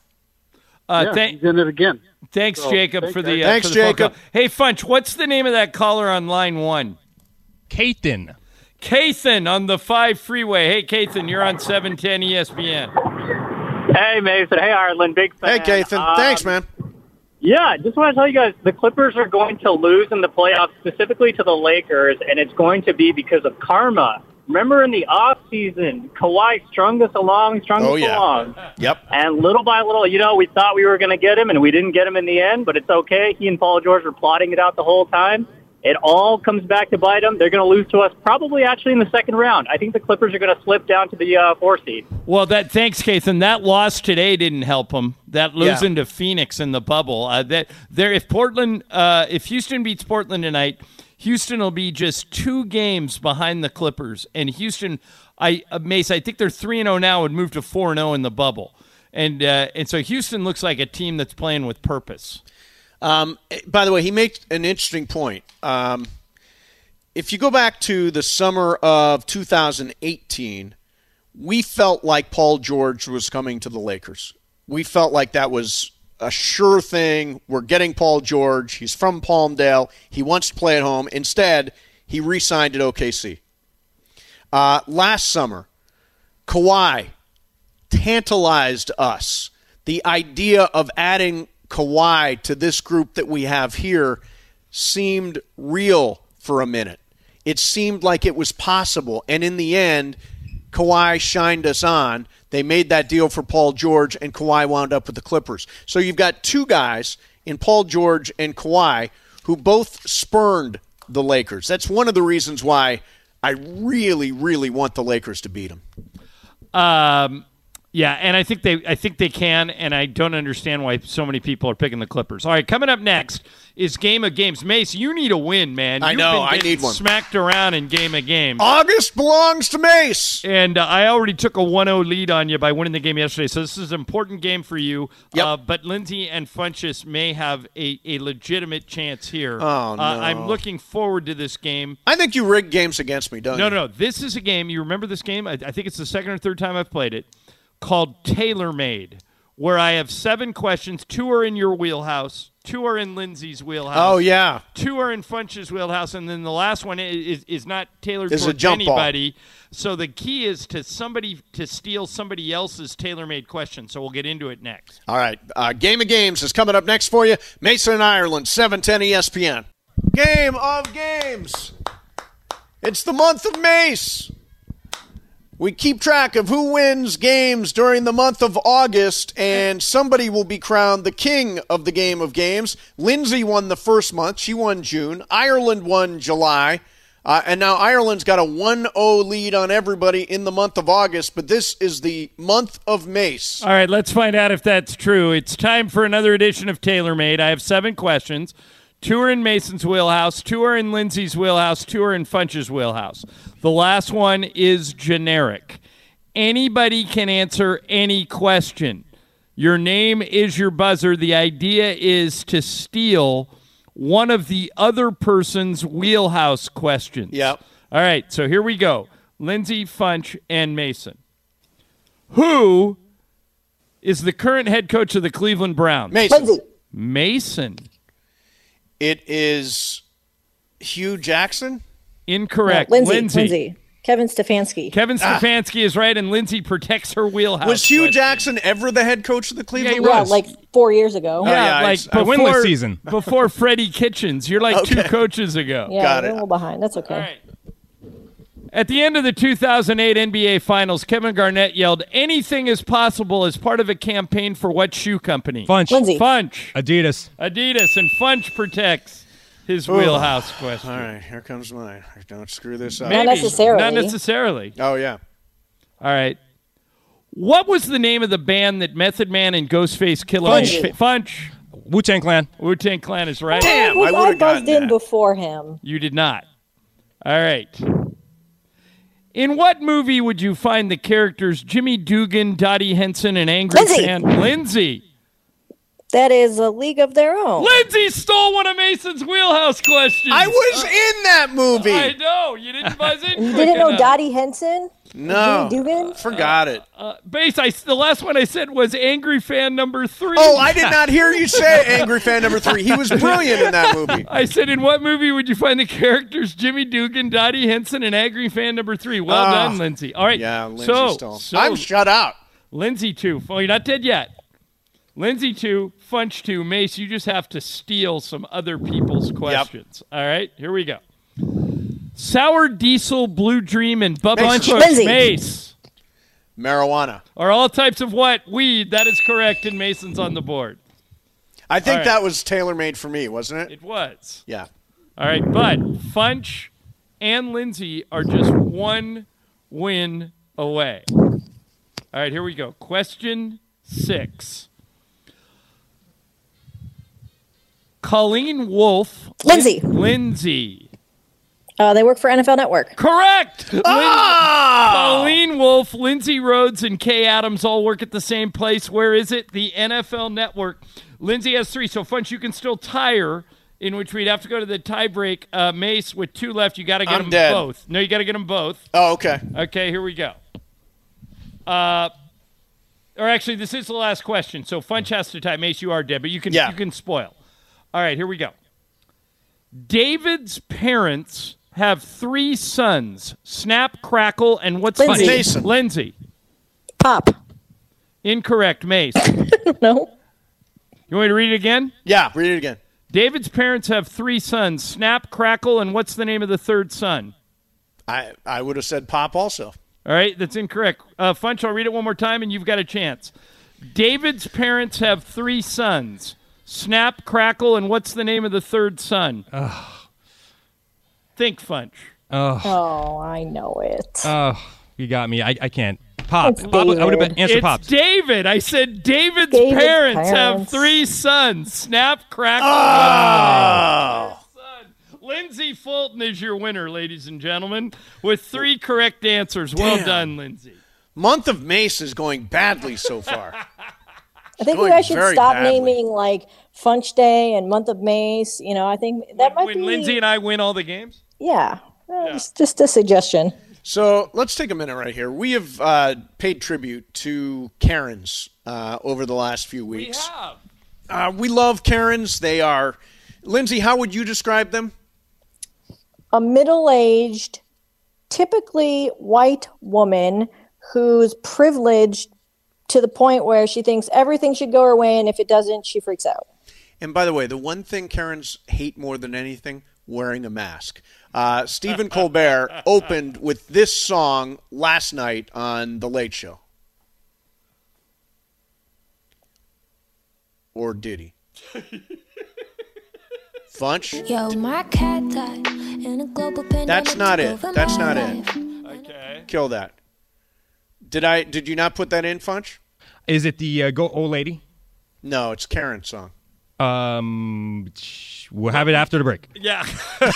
Uh, yeah, th- he's in it again. Thanks, so, Jacob, thanks, for the uh, thanks, for the phone Jacob. call. Hey, Funch, what's the name of that caller on line one? Kathan. Kathan on the five freeway. Hey, Kathan, you're on seven ten E S P N. Hey, Mason. Hey, Ireland. Big fan. Hey, Kathan. Um, Thanks, man. Yeah, just want to tell you guys, the Clippers are going to lose in the playoffs, specifically to the Lakers, and it's going to be because of karma. Remember in the offseason, Kawhi strung us along, strung Oh, us yeah. along. Yep. And little by little, you know, we thought we were going to get him, and we didn't get him in the end, but it's okay. He and Paul George were plotting it out the whole time. It all comes back to bite them. They're going to lose to us probably actually in the second round. I think the Clippers are going to slip down to the uh, four seed. Well, that thanks, Kathan. That loss today didn't help them. That losing Yeah. to Phoenix in the bubble. Uh, that there, if Portland, uh, if Houston beats Portland tonight, Houston will be just two games behind the Clippers. And Houston, I uh, Mace, I think they're three and oh now, would move to four and oh in the bubble. And uh, and so Houston looks like a team that's playing with purpose. Um, by the way, he makes an interesting point. Um, if you go back to the summer of two thousand eighteen, we felt like Paul George was coming to the Lakers. We felt like that was a sure thing. We're getting Paul George. He's from Palmdale. He wants to play at home. Instead, he re-signed at O K C. Uh, last summer, Kawhi tantalized us. The idea of adding Kawhi to this group that we have here seemed real for a minute. It seemed like it was possible. And in the end, Kawhi shined us on. They made that deal for Paul George, and Kawhi wound up with the Clippers. So you've got two guys in Paul George and Kawhi who both spurned the Lakers. That's one of the reasons why I really, really want the Lakers to beat them. Um, yeah, and I think they, I think they can, and I don't understand why so many people are picking the Clippers. All right, coming up next is Game of Games. Mace, you need a win, man. I You've know, been I getting need one. Smacked around in Game of Games. August belongs to Mace. And uh, I already took a one oh lead on you by winning the game yesterday, so this is an important game for you. Yep. Uh, but Lindsay and Funchess may have a, a legitimate chance here. Oh, no. Uh, I'm looking forward to this game. I think you rigged games against me, don't No, you? no, no. This is a game. You remember this game? I, I think it's the second or third time I've played it, called Tailor Made, where I have seven questions. Two are in your wheelhouse. Two are in Lindsay's wheelhouse. Oh, yeah. Two are in Funch's wheelhouse, and then the last one is is, is not tailored Is a towards jump ball. anybody. So the key is to somebody to steal somebody else's tailor-made question. So we'll get into it next. All right. Uh, Game of Games is coming up next for you. Mason, Ireland, seven ten E S P N. Game of Games. It's the month of Mace. We keep track of who wins games during the month of August, and somebody will be crowned the king of the Game of Games. Lindsay won the first month. She won June. Ireland won July. Uh, and now Ireland's got a one oh lead on everybody in the month of August, but this is the month of Mace. All right, let's find out if that's true. It's time for another edition of Tailor Made. I have seven questions. Two are in Mason's wheelhouse, two are in Lindsay's wheelhouse, two are in Funch's wheelhouse. The last one is generic. Anybody can answer any question. Your name is your buzzer. The idea is to steal one of the other person's wheelhouse questions. Yep. All right, so here we go. Lindsay, Funch, and Mason. Who is the current head coach of the Cleveland Browns? Mason. Lindsay. Mason. It is Hugh Jackson? Incorrect. No, Lindsay, Lindsay. Lindsay. Kevin Stefanski. Kevin Stefanski is right, and Lindsay protects her wheelhouse. Was Hugh question. Jackson ever the head coach of the Cleveland he Browns? Yeah, like four years ago. Yeah, yeah, like I- I before, winless season. before Freddie Kitchens. You're like two Okay. coaches ago. Yeah, Got we're it. a little behind. That's okay. All right. At the end of the two thousand eight N B A Finals, Kevin Garnett yelled, "Anything is possible" as part of a campaign for what shoe company? Funch. Lindsay. Funch. Adidas. Adidas, and Funch protects his wheelhouse question. All right, here comes mine. Don't screw this up. Not necessarily. Not necessarily. Oh, yeah. All right. What was the name of the band that Method Man and Ghostface Killah Funch. made? Funch. Wu-Tang Clan. Wu-Tang Clan is right. Damn, Was I would I have gotten buzzed in that. before him? You did not. All right. In what movie would you find the characters Jimmy Dugan, Dottie Henson, and Angry Lindsay. Fan? Lindsay. That is a League of Their Own. Lindsay stole one of Mason's wheelhouse questions. I was in that movie. I know. You didn't buzz in You quick didn't know enough. Dottie Henson? No. Jimmy Dugan? Forgot it. Uh, Base, I, the last one I said was Angry Fan number three. Oh, I did not hear you say Angry Fan number three. He was brilliant in that movie. I said, in what movie would you find the characters Jimmy Dugan, Dottie Henson, and Angry Fan number three? Well Ah. done, Lindsay. All right. Yeah, Lindsay so, stole. so I'm shut out. Lindsay two. Well, you're not dead yet. Lindsay two, Funch two. Mace, you just have to steal some other people's questions. All right, here we go. Sour Diesel, Blue Dream, and Bubba Mace. Kush. Lindsay. Mace Marijuana. are all types of what? Weed. That is correct, and Mason's on the board. I think All right. that was tailor-made for me, wasn't it? It was. Yeah. All right, but Funch and Lindsay are just one win away. All right, here we go. Question six. Colleen Wolfe. Lindsay. Lindsay. Uh, they work for N F L Network. Correct. Ah! Colleen Wolfe, Lindsay Rhodes, and Kay Adams all work at the same place. Where is it? The N F L Network. Lindsay has three, so Funch, you can still tie her, in which we'd have to go to the tie break. Uh, Mace, with two left, you got to get I'm them dead. both. No, you got to get them both. Oh, okay. Okay, here we go. Uh, or actually, this is the last question, so Funch has to tie. Mace, you are dead, but you can Yeah. you can spoil. All right, here we go. David's parents have three sons, Snap, Crackle, and what's Lindsay. funny? Mason. Lindsay. Pop. Incorrect, Mace. No. You want me to read it again? Yeah, read it again. David's parents have three sons, Snap, Crackle, and what's the name of the third son? I, I would have said Pop also. All right, that's incorrect. Uh, Funch, I'll read it one more time, and you've got a chance. David's parents have three sons, Snap, Crackle, and what's the name of the third son? Ugh. Think, Funch. Oh, Oh, I know it. oh, you got me. I, I can't. Pop. It's Pop. I would have David. been answer It's Pops. David. I said David's, David's parents, have parents. three sons, Snap, Crackle, Oh. Lindsay Fulton is your winner, ladies and gentlemen, with three correct answers. Well Damn. done, Lindsay. Month of Mace is going badly so far. I think you going guys should very stop badly. naming like Funch Day and Month of Mace. You know, I think that might When be. Lindsay and I win all the games? Yeah, Uh, Just, just a suggestion. So let's take a minute right here. We have uh, paid tribute to Karens uh, over the last few weeks. We have. Uh, we love Karens. They are, Lindsay, how would you describe them? A middle-aged, typically white woman who's privileged to the point where she thinks everything should go her way, and if it doesn't, she freaks out. And by the way, the one thing Karens hate more than anything, wearing a mask. Uh, Stephen Colbert opened with this song last night on The Late Show. Or did he? Funch? Yo, my cat died in a global pandemic. That's not it. took over That's my not life. it. Okay. Kill that. Did I? Did you not put that in, Funch? Is it the uh, go old lady? No, it's Karen's song. Um, sh- we'll have it after the break. Yeah.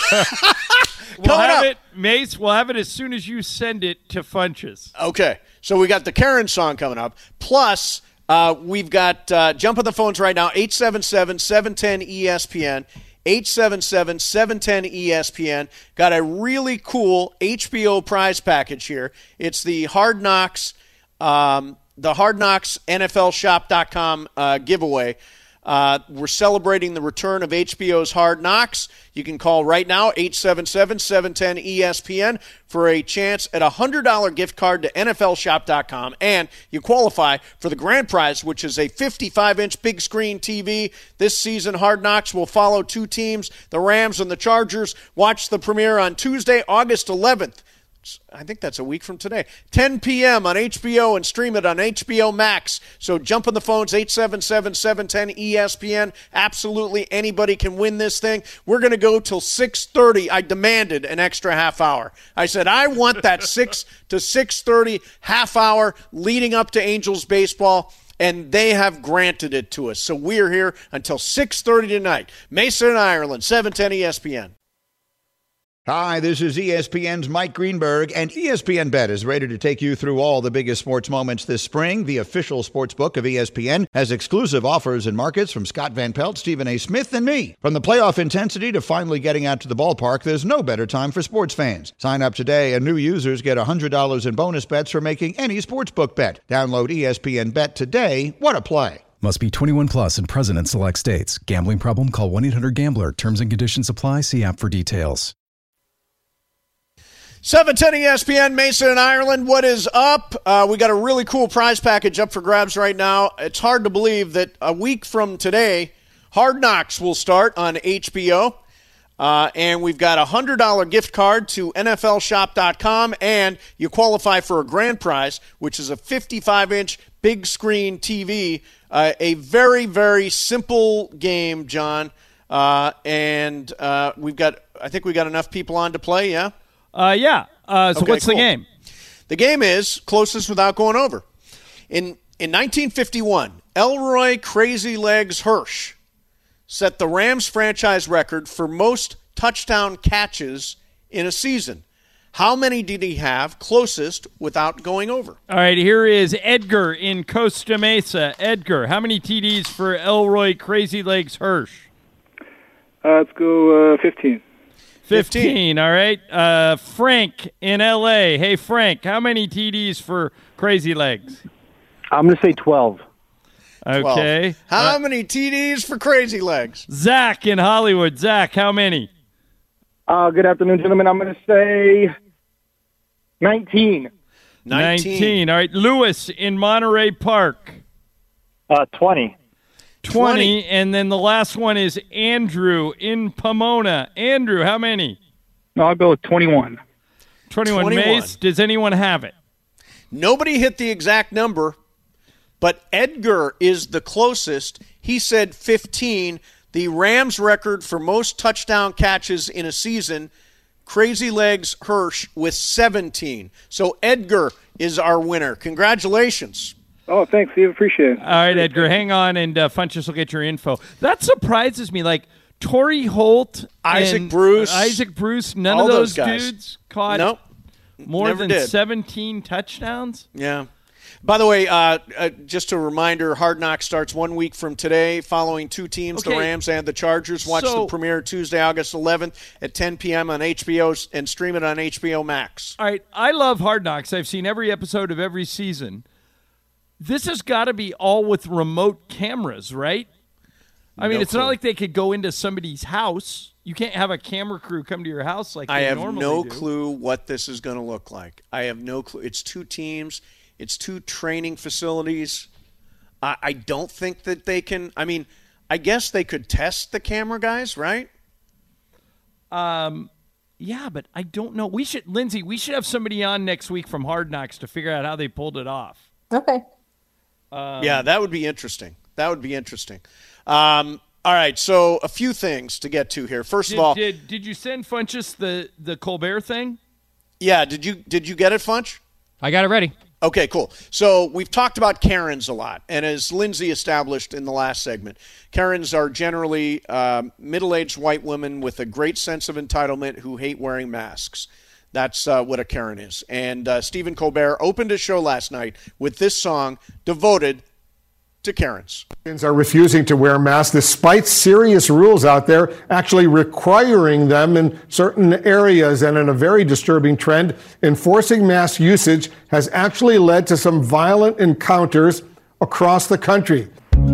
we'll Coming have up. it, Mace, we'll have it as soon as you send it to Funches. Okay, so we got the Karen song coming up. Plus, uh, we've got, uh, jump on the phones right now, eight seven seven, seven one zero, E S P N, eight seven seven, seven one zero, E S P N. Got a really cool H B O prize package here. It's the Hard Knocks, um, the Hard Knocks N F L Shop dot com uh, giveaway. Uh, we're celebrating the return of H B O's Hard Knocks. You can call right now, eight seven seven, seven one zero, E S P N, for a chance at a one hundred dollars gift card to N F L Shop dot com. And you qualify for the grand prize, which is a fifty-five inch big screen T V. This season, Hard Knocks will follow two teams, the Rams and the Chargers. Watch the premiere on Tuesday, August eleventh. I think that's a week from today. ten p.m. on H B O and stream it on H B O Max. So jump on the phones, eight seven seven, seven one zero, E S P N. Absolutely anybody can win this thing. We're going to go till six thirty. I demanded an extra half hour. I said, I want that six to six thirty half hour leading up to Angels baseball. And they have granted it to us. So we're here until six thirty tonight. Mason, Ireland, seven ten E S P N. Hi, this is E S P N's Mike Greenberg, and E S P N Bet is ready to take you through all the biggest sports moments this spring. The official sports book of E S P N has exclusive offers and markets from Scott Van Pelt, Stephen A. Smith, and me. From the playoff intensity to finally getting out to the ballpark, there's no better time for sports fans. Sign up today, and new users get one hundred dollars in bonus bets for making any sportsbook bet. Download E S P N Bet today. What a play. Must be twenty-one plus and present in select states. Gambling problem? Call one eight hundred gambler. Terms and conditions apply. See app for details. seven ten E S P N, Mason and Ireland. What is up? Uh, we got a really cool prize package up for grabs right now. It's hard to believe that a week from today, Hard Knocks will start on H B O. Uh, and we've got a one hundred dollars gift card to N F L Shop dot com, and you qualify for a grand prize, which is a fifty-five inch big screen T V. Uh, a very, very simple game, John. Uh, and uh, we've got, I think we got enough people on to play, yeah? Uh, yeah. Uh, so Okay, what's cool. the game? The game is closest without going over. In in nineteen fifty-one, Elroy Crazy Legs Hirsch set the Rams franchise record for most touchdown catches in a season. How many did he have closest without going over? All right, here is Edgar in Costa Mesa. Edgar, how many T Ds for Elroy Crazy Legs Hirsch? Uh, let's go uh, fifteen. fifteen, all right. Uh, Frank in L A. Hey, Frank, how many T Ds for Crazy Legs? I'm going to say twelve. Okay. twelve. How Uh, many T Ds for Crazy Legs? Zach in Hollywood. Zach, how many? Uh, good afternoon, gentlemen. I'm going to say nineteen. nineteen. All right. Lewis in Monterey Park. Uh, twenty. twenty. And then the last one is Andrew in Pomona. Andrew, how many? No, I'll go with twenty-one. twenty-one. twenty-one. Mace, does anyone have it? Nobody hit the exact number, but Edgar is the closest. He said fifteen. The Rams record for most touchdown catches in a season, Crazy Legs Hirsch with seventeen. So Edgar is our winner. Congratulations. Oh, thanks, Steve. Appreciate it. All right, Edgar, hang on, and uh, Funchess will get your info. That surprises me. Like, Torrey Holt, Isaac and Bruce. Isaac Bruce, none all of those, those guys. dudes caught Nope. more Never than did. seventeen touchdowns. Yeah. By the way, uh, uh, just a reminder, Hard Knocks starts one week from today, following two teams, the Okay. Rams and the Chargers. Watch So- the premiere Tuesday, August eleventh at ten p.m. on H B O and stream it on H B O Max. All right, I love Hard Knocks. I've seen every episode of every season. This has got to be all with remote cameras, right? I mean, No it's clue. not like they could go into somebody's house. You can't have a camera crew come to your house like I they have normally no do. clue what this is going to look like. I have no clue. It's two teams. It's two training facilities. I, I don't think that they can. I mean, I guess they could test the camera guys, right? Um, yeah, but I don't know. We should, Lindsay, we should have somebody on next week from Hard Knocks to figure out how they pulled it off. Okay. Um, Yeah, that would be interesting. That would be interesting. Um, all right, so a few things to get to here. First Did, of all, did did you send Funchess the the Colbert thing? yeah, did you did you get it, Funch? I got it ready. Okay, cool. So we've talked about Karens a lot, and as Lindsay established in the last segment, Karens are generally um, middle-aged white women with a great sense of entitlement who hate wearing masks. That's uh, what a Karen is. And uh, Stephen Colbert opened his show last night with this song devoted to Karens. Are refusing to wear masks despite serious rules out there actually requiring them in certain areas. And in a very disturbing trend, enforcing mask usage has actually led to some violent encounters across the country.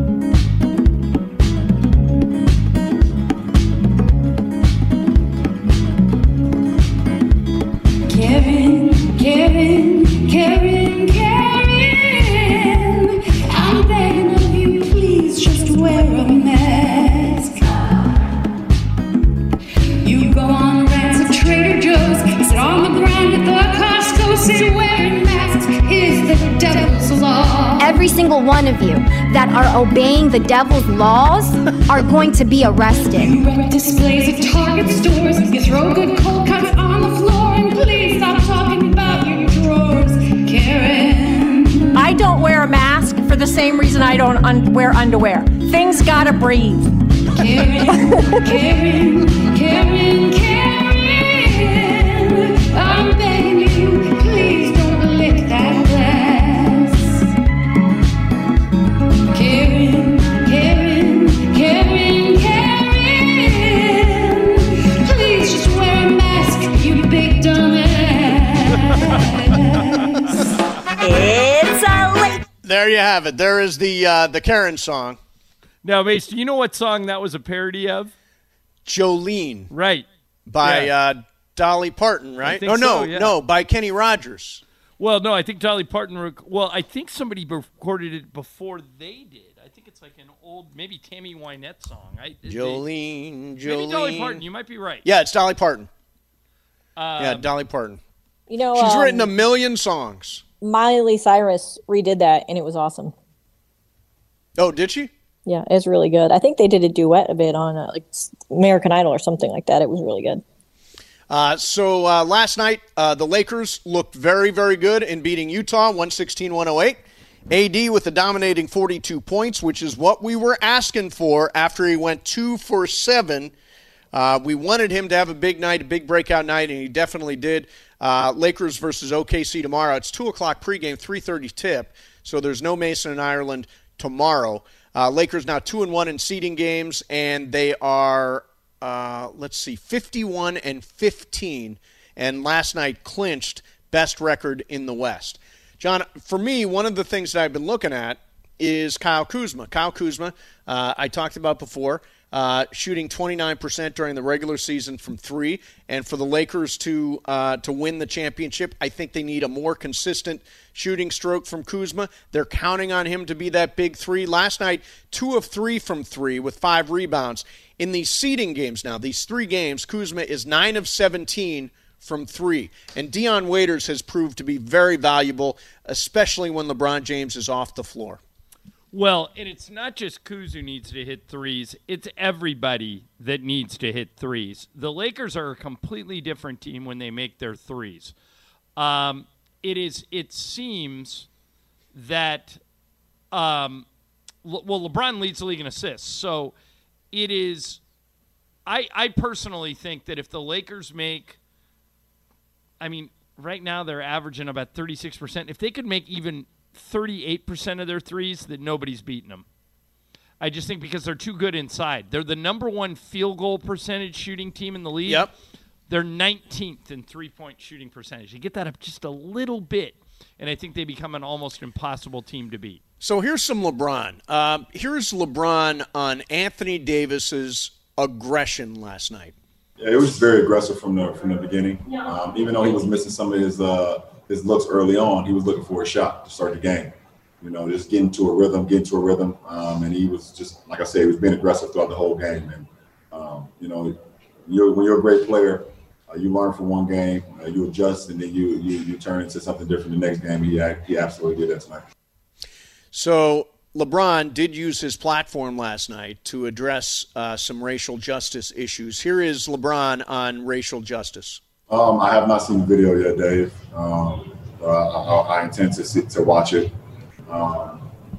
Karen, Karen, Karen, Karen, I'm begging of you, please just wear a mask. You go on rants at Trader Joe's, sit on the ground at the Costco, say wearing masks is the devil's law. Every single one of you that are obeying the devil's laws are going to be arrested. You wreck displays at Target stores, you throw good cold cuts on the floor, and please stop talking about your drawers, Karen. I don't wear a mask for the same reason I don't un- wear underwear. Things gotta breathe. Karen, Karen, Karen, Karen, I'm begging you, please don't lick that glass. Karen, Karen, Karen, Karen, please just wear a mask, you big dumbass. It's a late. There you have it. There is the uh, the Karen song. Now, Mace, do you know what song that was a parody of? Jolene. Right. By Yeah. uh, Dolly Parton, right? think Oh, no, so, yeah. no, by Kenny Rogers. Well, no, I think Dolly Parton. Rec- well, I think somebody recorded it before they did. I think it's like an old, maybe Tammy Wynette song. I, they- Jolene, Jolene. Maybe Dolly Parton. You might be right. Yeah, it's Dolly Parton. Um, yeah, Dolly Parton. You know, She's um, written a million songs. Miley Cyrus redid that, and it was awesome. Oh, did she? Yeah, it's really good. I think they did a duet a bit on uh, like American Idol or something like that. It was really good. Uh, so uh, last night, uh, the Lakers looked very, very good in beating Utah, one sixteen to one oh eight. A D with a dominating forty-two points, which is what we were asking for after he went two for seven Uh, we wanted him to have a big night, a big breakout night, and he definitely did. Uh, Lakers versus O K C tomorrow. It's two o'clock pregame, three thirty tip, so there's no Mason in Ireland tomorrow. Uh, Lakers now two and one in seeding games, and they are, uh, let's see, fifty-one and fifteen, and last night clinched best record in the West. John, for me, one of the things that I've been looking at is Kyle Kuzma. Kyle Kuzma, uh, I talked about before, uh, shooting twenty-nine percent during the regular season from three. And for the Lakers to uh, to win the championship, I think they need a more consistent shooting stroke from Kuzma. They're counting on him to be that big three. Last night, two of three from three with five rebounds. In these seeding games now, these three games, Kuzma is nine of seventeen from three. And Dion Waiters has proved to be very valuable, especially when LeBron James is off the floor. Well, and it's not just Kuz who needs to hit threes. It's everybody that needs to hit threes. The Lakers are a completely different team when they make their threes. Um, it is. It seems that, um, Le- well, LeBron leads the league in assists. So it is I, – I personally think that if the Lakers make – I mean, right now they're averaging about thirty-six percent. If they could make even thirty-eight percent of their threes, then nobody's beating them. I just think because they're too good inside. They're the number one field goal percentage shooting team in the league. Yep. They're nineteenth in three-point shooting percentage. You get that up just a little bit, and I think they become an almost impossible team to beat. So here's some LeBron. Um, here's LeBron on Anthony Davis's aggression last night. Yeah, it was very aggressive from the from the beginning. Um, even though he was missing some of his uh, his looks early on, he was looking for a shot to start the game. You know, just getting to a rhythm, getting to a rhythm, um, and he was just, like I said, he was being aggressive throughout the whole game. And um, you know, you're, when you're a great player, uh, you learn from one game, uh, you adjust, and then you you you turn into something different the next game. He he absolutely did that tonight. So LeBron did use his platform last night to address uh, some racial justice issues. Here is LeBron on racial justice. Um, I have not seen the video yet, Dave. Um, uh, I, I intend to see, to watch it. Um,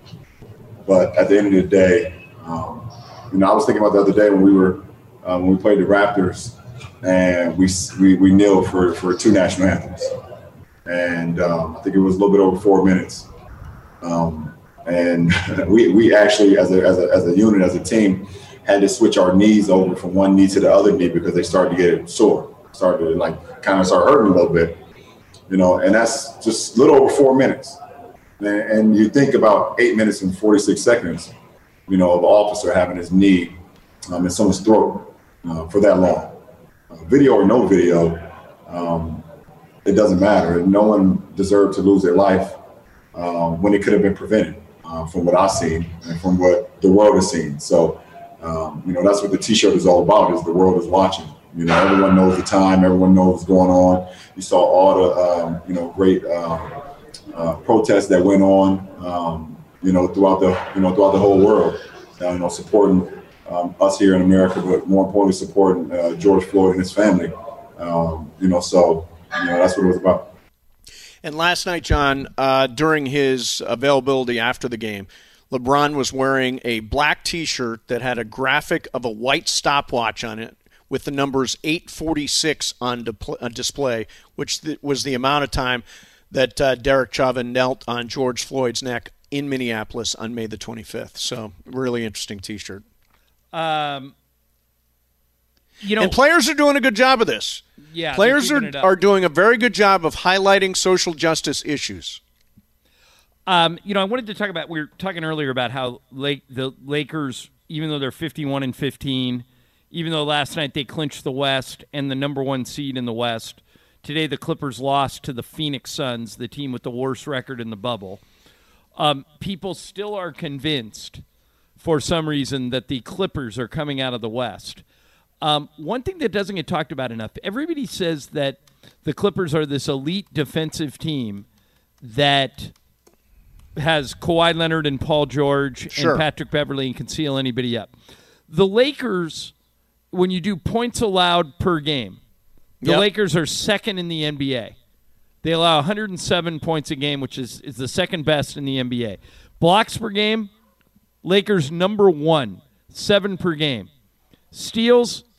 but at the end of the day, um, you know, I was thinking about the other day when we were uh, when we played the Raptors, and we we, we kneeled for, for two national anthems, and um, I think it was a little bit over four minutes. Um, And we, we actually, as a, as a as a unit, as a team, had to switch our knees over from one knee to the other knee because they started to get sore, started to like kind of start hurting a little bit, you know. And that's just a little over four minutes. And, and you think about eight minutes and forty-six seconds, you know, of an officer having his knee um, in someone's throat uh, for that long. Uh, video or no video, um, it doesn't matter. No one deserved to lose their life um, when it could have been prevented. Uh, from what I've seen and from what the world has seen. So, um, you know, that's what the T-shirt is all about, is the world is watching. You know, everyone knows the time. Everyone knows what's going on. You saw all the, um, you know, great um, uh, protests that went on, um, you know, throughout the, you know, throughout the whole world, uh, you know, supporting um, us here in America, but more importantly, supporting uh, George Floyd and his family. Um, you know, so, you know, that's what it was about. And last night, John, uh, during his availability after the game, LeBron was wearing a black T-shirt that had a graphic of a white stopwatch on it with the numbers eight forty-six on, de- on display, which th- was the amount of time that uh, Derek Chauvin knelt on George Floyd's neck in Minneapolis on May the twenty-fifth. So, really interesting T-shirt. Um, you know, and players are doing a good job of this. Yeah, players are are doing a very good job of highlighting social justice issues. Um, you know, I wanted to talk about, we were talking earlier about how Lake, the Lakers, even though they're fifty-one and fifteen, even though last night they clinched the West and the number one seed in the West, today the Clippers lost to the Phoenix Suns, the team with the worst record in the bubble. Um, people still are convinced, for some reason, that the Clippers are coming out of the West. Um, one thing that doesn't get talked about enough, everybody says that the Clippers are this elite defensive team that has Kawhi Leonard and Paul George Sure. and Patrick Beverly and can seal anybody up. The Lakers, when you do points allowed per game, the Yep. Lakers are second in the N B A. They allow one hundred seven points a game, which is, is the second best in the N B A. Blocks per game, Lakers number one, seven per game. Steals,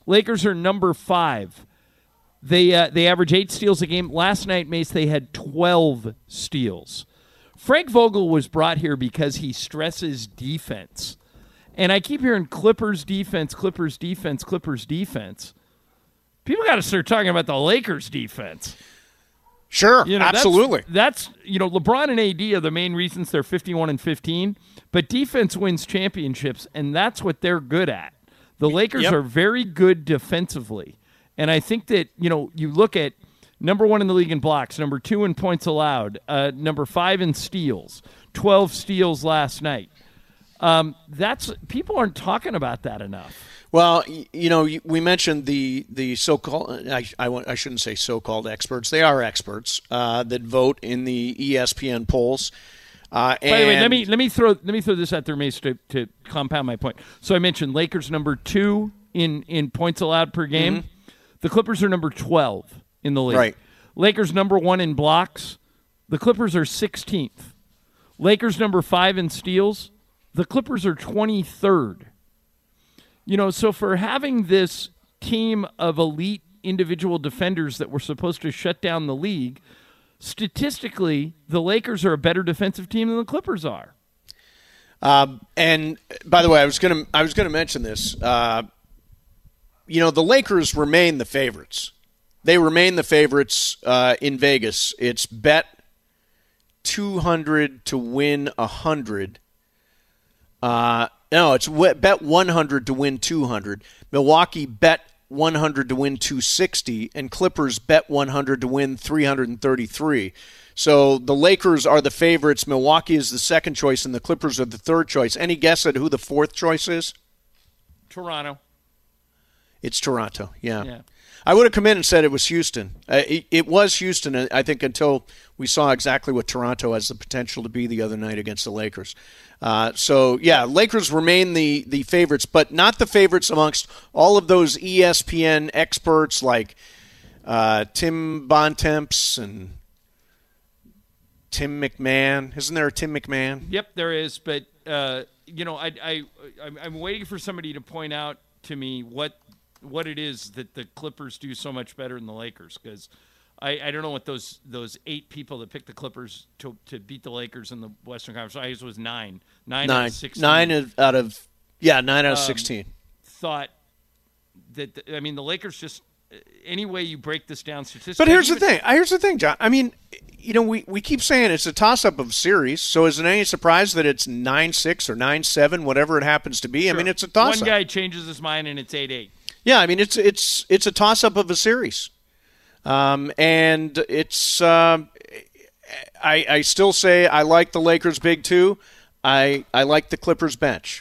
Lakers are number five. They uh, they average eight steals a game. Last night, Mace, they had twelve steals. Frank Vogel was brought here because he stresses defense. And I keep hearing Clippers defense, Clippers defense, Clippers defense. People got to start talking about the Lakers defense. Sure, you know, absolutely. That's, that's, you know, LeBron and A D are the main reasons they're fifty-one and fifteen, but defense wins championships, and that's what they're good at. The Lakers Yep. are very good defensively. And I think that, you know, you look at number one in the league in blocks, number two in points allowed, uh, number five in steals, twelve steals last night. Um, that's people aren't talking about that enough. Well, you know, we mentioned the the so-called, I, I, I shouldn't say so-called experts. They are experts uh, that vote in the E S P N polls. Uh, and By the way, let me let me throw let me throw this out there, Mace, to, to compound my point. So I mentioned Lakers number two in, in points allowed per game. Mm-hmm. The Clippers are number twelve in the league. Right. Lakers number one in blocks. The Clippers are sixteenth. Lakers number five in steals. The Clippers are twenty-third. You know, so for having this team of elite individual defenders that were supposed to shut down the league, statistically, the Lakers are a better defensive team than the Clippers are. Um, and by the way, I was going to I was going to mention this. Uh, you know, the Lakers remain the favorites. They remain the favorites uh, in Vegas. It's bet two hundred to win one hundred. Uh, no, it's bet one hundred to win two hundred. Milwaukee bet one hundred to win two sixty, and Clippers bet one hundred to win three hundred thirty-three. So the Lakers are the favorites. Milwaukee is the second choice, and the Clippers are the third choice. Any guess at who the fourth choice is? Toronto. It's Toronto, yeah. Yeah. I would have come in and said it was Houston. Uh, it, it was Houston, I think, until we saw exactly what Toronto has the potential to be the other night against the Lakers. Uh, so, yeah, Lakers remain the, the favorites, but not the favorites amongst all of those E S P N experts like uh, Tim Bontemps and Tim McMahon. Isn't there a Tim McMahon? Yep, there is. But, uh, you know, I, I, I'm, I'm waiting for somebody to point out to me what – what it is that the Clippers do so much better than the Lakers, because I, I don't know what those those eight people that picked the Clippers to to beat the Lakers in the Western Conference, I guess it was nine. Nine, nine out of sixteen. Nine out of, yeah, nine out of um, sixteen. Thought that, the, I mean, the Lakers just, any way you break this down statistically. But here's even, the thing. Here's the thing, John. I mean, you know, we, we keep saying it's a toss-up of series, so is it any surprise that it's nine six or nine seven, whatever it happens to be? Sure. I mean, it's a toss-up. One guy changes his mind and it's eight eight. Yeah, I mean, it's it's it's a toss-up of a series. Um, and it's uh, I, I still say I like the Lakers big two. I, I like the Clippers bench.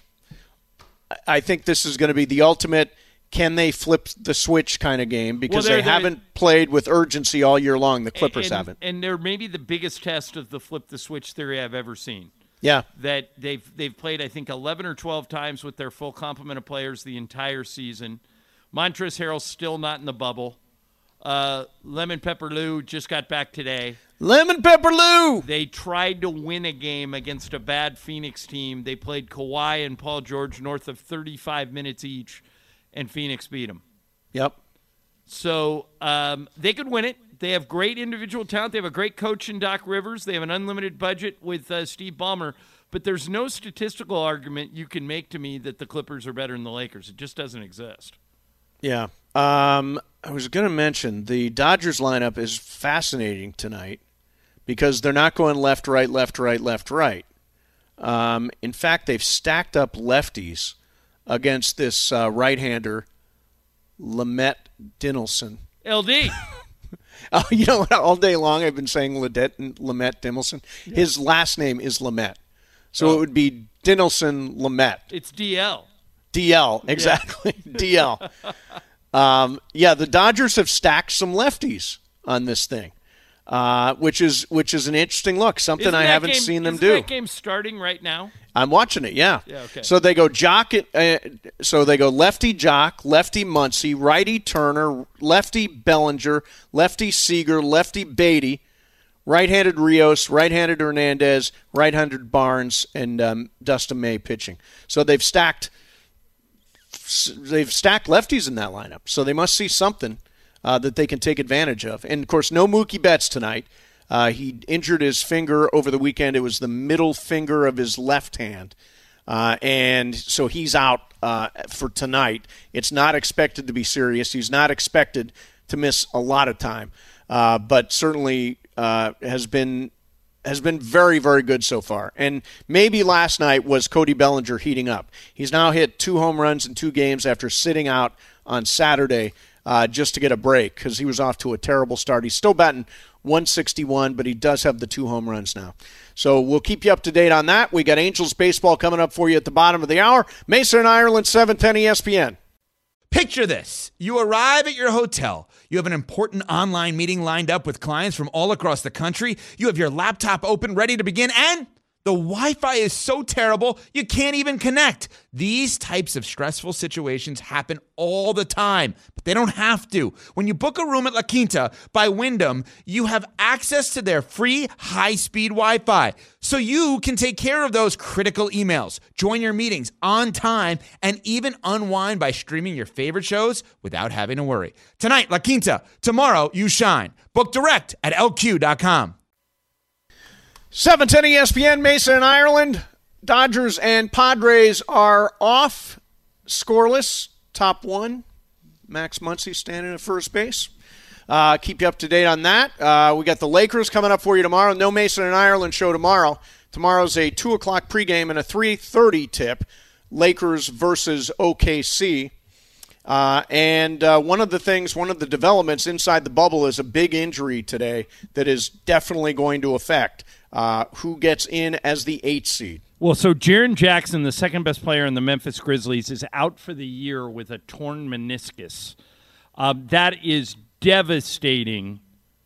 I think this is going to be the ultimate can they flip the switch kind of game because well, they haven't played with urgency all year long. The Clippers and, haven't. And they're maybe the biggest test of the flip the switch theory I've ever seen. Yeah. That they've they've played, I think, eleven or twelve times with their full complement of players the entire season. Montrezl Harrell's still not in the bubble. Uh, Lemon Pepper Lou just got back today. Lemon Pepper Lou! They tried to win a game against a bad Phoenix team. They played Kawhi and Paul George north of thirty-five minutes each, and Phoenix beat them. Yep. So um, they could win it. They have great individual talent. They have a great coach in Doc Rivers. They have an unlimited budget with uh, Steve Ballmer. But there's no statistical argument you can make to me that the Clippers are better than the Lakers. It just doesn't exist. Yeah. Um, I was going to mention the Dodgers lineup is fascinating tonight because they're not going left, right, left, right, left, right. Um, in fact, they've stacked up lefties against this uh, right-hander, Lamet Dinelson. L D. Oh, you know what? All day long I've been saying Lamet Dinelson. Yeah. His last name is Lamet. So oh. It would be Dinelson Lamet. It's D L. D L, exactly. Yeah. D L. Um, yeah, the Dodgers have stacked some lefties on this thing, uh, which is which is an interesting look, something isn't I haven't game, seen them isn't do. That game starting right now? I'm watching it, yeah. Yeah, okay. So they go Jock, uh, so they go lefty Jock, lefty Muncy, righty Turner, lefty Bellinger, lefty Seager, lefty Beatty, right-handed Rios, right-handed Hernandez, right-handed Barnes, and um, Dustin May pitching. So they've stacked they've stacked lefties in that lineup, so they must see something uh, that they can take advantage of. And, of course, no Mookie Betts tonight. Uh, he injured his finger over the weekend. It was the middle finger of his left hand. Uh, and so he's out uh, for tonight. It's not expected to be serious. He's not expected to miss a lot of time, uh, but certainly uh, has been has been very, very good so far. And maybe last night was Cody Bellinger heating up. He's now hit two home runs in two games after sitting out on Saturday uh, just to get a break because he was off to a terrible start. He's still batting one sixty-one, but he does have the two home runs now. So we'll keep you up to date on that. We got Angels baseball coming up for you at the bottom of the hour. Mesa and Ireland, seven ten E S P N. Picture this. You arrive at your hotel. You have an important online meeting lined up with clients from all across the country. You have your laptop open, ready to begin, and the Wi-Fi is so terrible, you can't even connect. These types of stressful situations happen all the time, but they don't have to. When you book a room at La Quinta by Wyndham, you have access to their free high-speed Wi-Fi, so you can take care of those critical emails, join your meetings on time, and even unwind by streaming your favorite shows without having to worry. Tonight, La Quinta. Tomorrow, you shine. Book direct at L Q dot com. seven ten E S P N, Mesa and Ireland. Dodgers and Padres are off, scoreless, top one. Max Muncy standing at first base. Uh, keep you up to date on that. Uh, we got the Lakers coming up for you tomorrow. No Mesa and Ireland show tomorrow. Tomorrow's a two o'clock pregame and a three thirty tip. Lakers versus O K C. Uh, and uh, one of the things, one of the developments inside the bubble is a big injury today that is definitely going to affect uh, who gets in as the eighth seed. Well, so Jaren Jackson, the second best player in the Memphis Grizzlies, is out for the year with a torn meniscus. Uh, that is devastating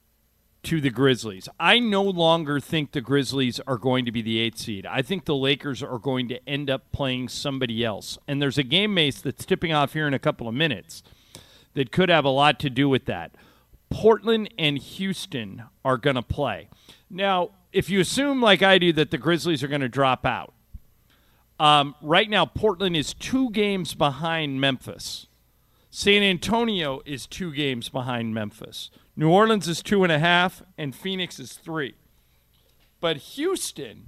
to the Grizzlies. I no longer think the Grizzlies are going to be the eighth seed. I think the Lakers are going to end up playing somebody else. And there's a game, Mace, that's tipping off here in a couple of minutes that could have a lot to do with that. Portland and Houston are going to play. Now, if you assume, like I do, that the Grizzlies are going to drop out, um, right now Portland is two games behind Memphis. San Antonio is two games behind Memphis. New Orleans is two and a half, and Phoenix is three. But Houston,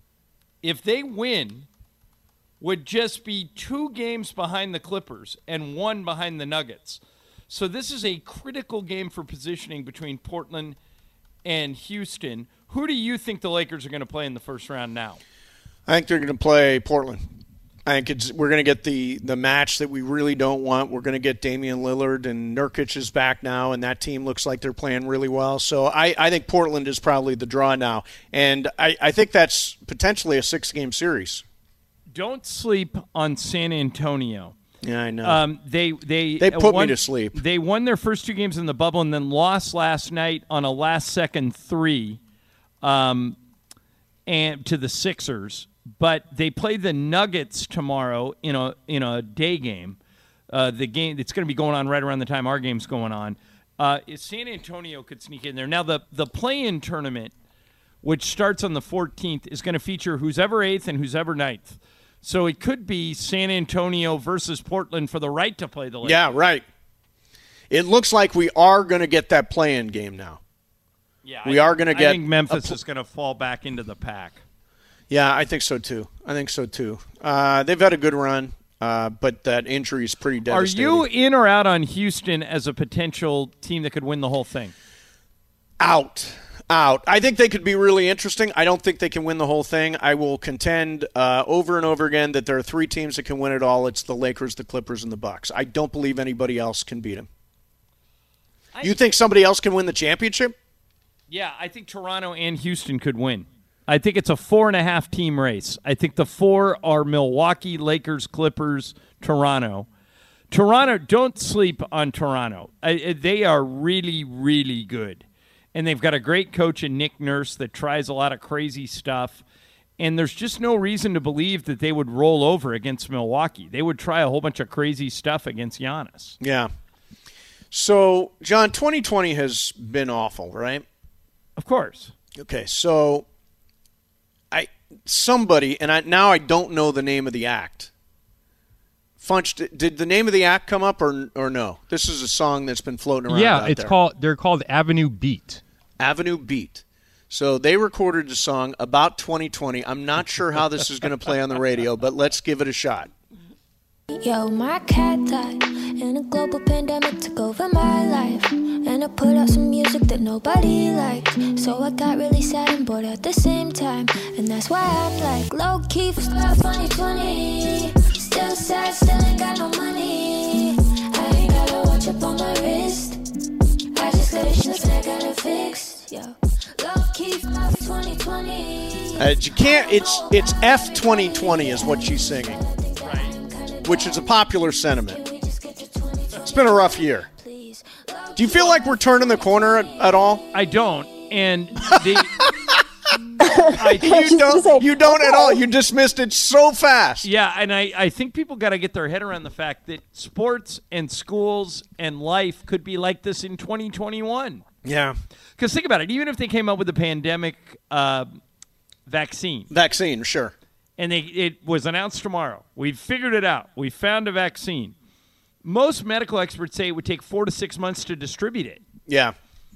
if they win, would just be two games behind the Clippers and one behind the Nuggets. So this is a critical game for positioning between Portland and Houston. Who do you think the Lakers are going to play in the first round now? I think they're going to play Portland. I think it's, we're going to get the, the match that we really don't want. We're going to get Damian Lillard, and Nurkic is back now, and that team looks like they're playing really well. So I, I think Portland is probably the draw now. And I, I think that's potentially a six-game series. Don't sleep on San Antonio. Yeah, I know. Um, they they they put won, me to sleep. They won their first two games in the bubble and then lost last night on a last-second three um, and to the Sixers. But they play the Nuggets tomorrow in a in a day game. Uh, the game it's going to be going on right around the time our game's going on. Uh, San Antonio could sneak in there. Now the the play-in tournament, which starts on the fourteenth, is going to feature who's ever eighth and who's ever ninth. So it could be San Antonio versus Portland for the right to play the Lakers. Yeah, right. It looks like we are going to get that play-in game now. Yeah, we I, are going to get. I think Memphis pl- is going to fall back into the pack. Yeah, I think so too. I think so too. Uh, they've had a good run, uh, but that injury is pretty devastating. Are you in or out on Houston as a potential team that could win the whole thing? Out. Out. I think they could be really interesting. I don't think they can win the whole thing. I will contend uh, over and over again that there are three teams that can win it all. It's the Lakers, the Clippers, and the Bucks. I don't believe anybody else can beat them. I, you think somebody else can win the championship? Yeah, I think Toronto and Houston could win. I think it's a four-and-a-half team race. I think the four are Milwaukee, Lakers, Clippers, Toronto. Toronto, don't sleep on Toronto. I, they are really, really good. And they've got a great coach in Nick Nurse that tries a lot of crazy stuff. And there's just no reason to believe that they would roll over against Milwaukee. They would try a whole bunch of crazy stuff against Giannis. Yeah. So, John, twenty twenty has been awful, right? Of course. Okay, so I somebody, and I, now I don't know the name of the act, Funch, did, did the name of the act come up or or no? This is a song that's been floating around. Yeah, out it's there. called. They're called Avenue Beat. Avenue Beat. So they recorded a song about twenty twenty. I'm not sure how this is going to play on the radio, but let's give it a shot. Yo, my cat died, and a global pandemic took over my life. And I put out some music that nobody liked. So I got really sad and bored at the same time. And that's why I'm like low-key for twenty twenty. Still sad, still ain't got no money. I ain't got a watch up on my wrist. I just got issues I gotta fix. Yo, low-key for twenty twenty. Uh, you can't. It's it's F twenty twenty is what she's singing, which is a popular sentiment. It's been a rough year. Do you feel like we're turning the corner at, at all? I don't. And the I, you don't. You don't at all. You dismissed it so fast. Yeah, and I, I think people got to get their head around the fact that sports and schools and life could be like this in twenty twenty-one. Yeah. Because think about it. Even if they came up with a pandemic uh, vaccine. Vaccine, sure. And they, it was announced tomorrow. We figured it out. We found a vaccine. Most medical experts say it would take four to six months to distribute it. Yeah.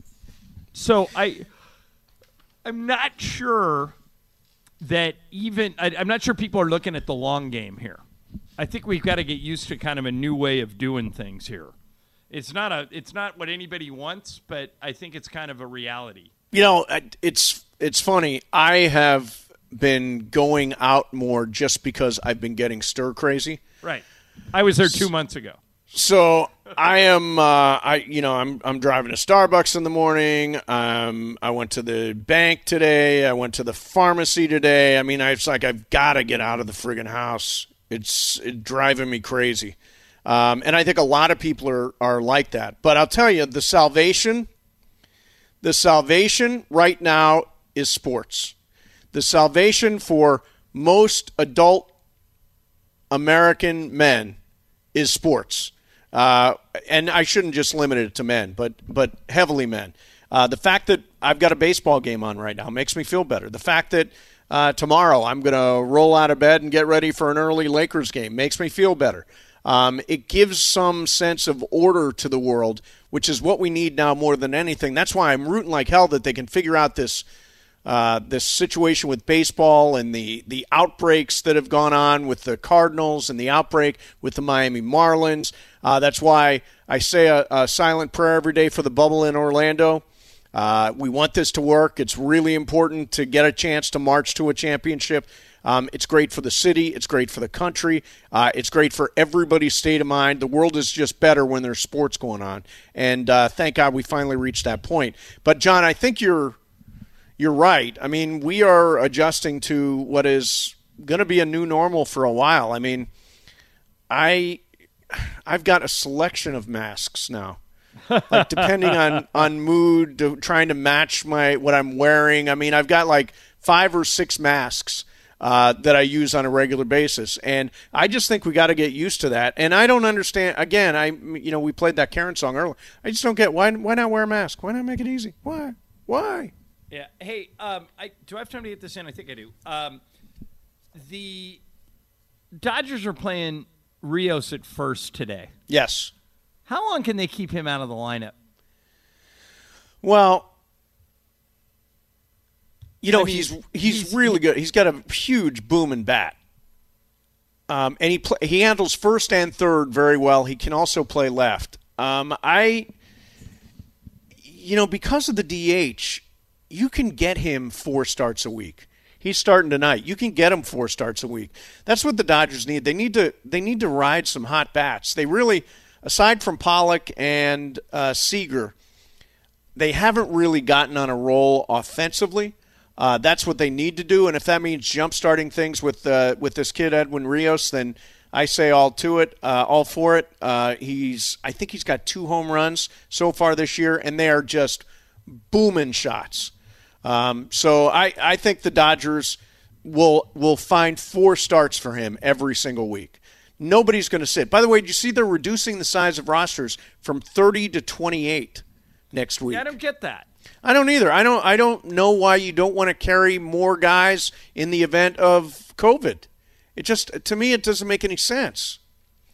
So I, I'm not sure that even I, I'm not sure people are looking at the long game here. I think we've got to get used to kind of a new way of doing things here. It's not a it's not what anybody wants, but I think it's kind of a reality. You know, it's it's funny. I have been going out more just because I've been getting stir crazy. Right. I was there two months ago. So I am, uh, I you know, I'm I'm driving to Starbucks in the morning. Um, I went to the bank today. I went to the pharmacy today. I mean, I, it's like I've got to get out of the friggin' house. It's it driving me crazy, um, and I think a lot of people are are like that. But I'll tell you, the salvation, the salvation right now is sports. The salvation for most adult American men is sports. Uh, and I shouldn't just limit it to men, but but heavily men. Uh, the fact that I've got a baseball game on right now makes me feel better. The fact that uh, tomorrow I'm going to roll out of bed and get ready for an early Lakers game makes me feel better. Um, it gives some sense of order to the world, which is what we need now more than anything. That's why I'm rooting like hell that they can figure out this uh, this situation with baseball and the, the outbreaks that have gone on with the Cardinals and the outbreak with the Miami Marlins. Uh, that's why I say a, a silent prayer every day for the bubble in Orlando. Uh, we want this to work. It's really important to get a chance to march to a championship. Um, it's great for the city. It's great for the country. Uh, it's great for everybody's state of mind. The world is just better when there's sports going on. And uh, thank God we finally reached that point. But, John, I think you're you're right. I mean, we are adjusting to what is going to be a new normal for a while. I mean, I, I've got a selection of masks now. Like depending on, on mood, to, trying to match my what I'm wearing. I mean, I've got like five or six masks uh, that I use on a regular basis, and I just think we got to get used to that. And I don't understand. Again, I you know we played that Karen song earlier. I just don't get why why not wear a mask? Why not make it easy? Why why? Yeah. Hey, um, I do I have time to get this in? I think I do. Um, the Dodgers are playing Rios at first today. Yes. How long can they keep him out of the lineup? Well, you know, I mean, he's, he's he's really good. He's got a huge booming bat. Um, and he play, he handles first and third very well. He can also play left. Um, I, you know, because of the D H, you can get him four starts a week. He's starting tonight. You can get him four starts a week. That's what the Dodgers need. They need to they need to ride some hot bats. They really, aside from Pollock and uh, Seager, they haven't really gotten on a roll offensively. Uh, that's what they need to do, and if that means jump-starting things with uh, with this kid Edwin Rios, then I say all to it, uh, all for it. Uh, he's I think he's got two home runs so far this year, and they are just booming shots. Um, so I, I think the Dodgers will will find four starts for him every single week. Nobody's going to sit. By the way, did you see they're reducing the size of rosters from thirty to twenty-eight next week? Yeah, I don't get that. I don't either. I don't I don't know why you don't want to carry more guys in the event of COVID. It just, to me, it doesn't make any sense.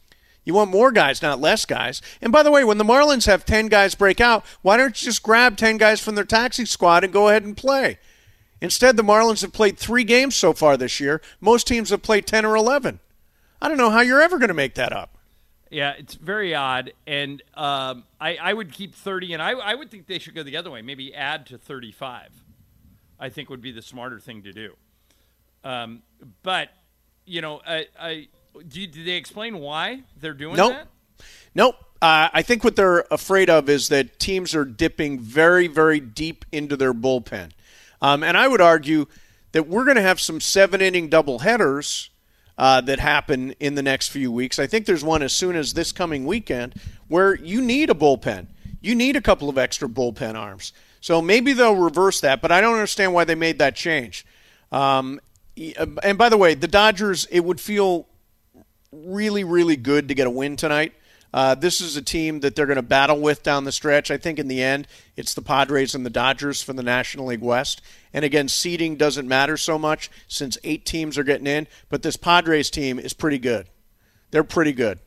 You want more guys, not less guys. And by the way, when the Marlins have ten guys break out, why don't you just grab ten guys from their taxi squad and go ahead and play? Instead, the Marlins have played three games so far this year. Most teams have played ten or eleven. I don't know how you're ever going to make that up. Yeah, it's very odd. And um, I, I would keep thirty, and I, I would think they should go the other way, maybe add to thirty-five. I think would be the smarter thing to do. Um, but, you know, I, I do, you, do they explain why they're doing nope. that? Nope. Uh, I think what they're afraid of is that teams are dipping very, very deep into their bullpen. Um, and I would argue that we're going to have some seven-inning doubleheaders uh, that happen in the next few weeks. I think there's one as soon as this coming weekend where you need a bullpen. You need a couple of extra bullpen arms. So maybe they'll reverse that, but I don't understand why they made that change. Um, and by the way, the Dodgers, it would feel really, really good to get a win tonight. Uh, this is a team that they're going to battle with down the stretch. I think in the end, it's the Padres and the Dodgers for the National League West. And again, seeding doesn't matter so much since eight teams are getting in, but this Padres team is pretty good. They're pretty good.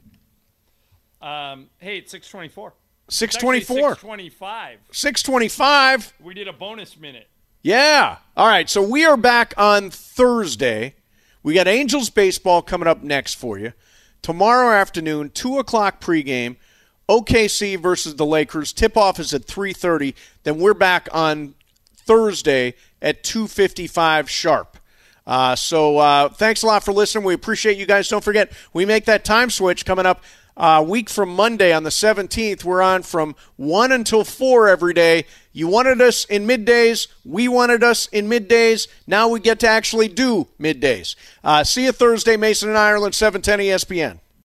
Um, hey, it's six twenty-four. six twenty-four. six twenty-five. six twenty-five. We did a bonus minute. Yeah. All right, so we are back on Thursday. We got Angels baseball coming up next for you. Tomorrow afternoon, two o'clock pregame, O K C versus the Lakers. Tip-off is at three thirty. Then we're back on Thursday at two fifty-five sharp. Uh, so uh, thanks a lot for listening. We appreciate you guys. Don't forget, we make that time switch coming up a week from Monday on the seventeenth. We're on from one until four every day. You wanted us in middays. We wanted us in middays. Now we get to actually do middays. Uh, see you Thursday, Mason and Ireland, seven ten E S P N.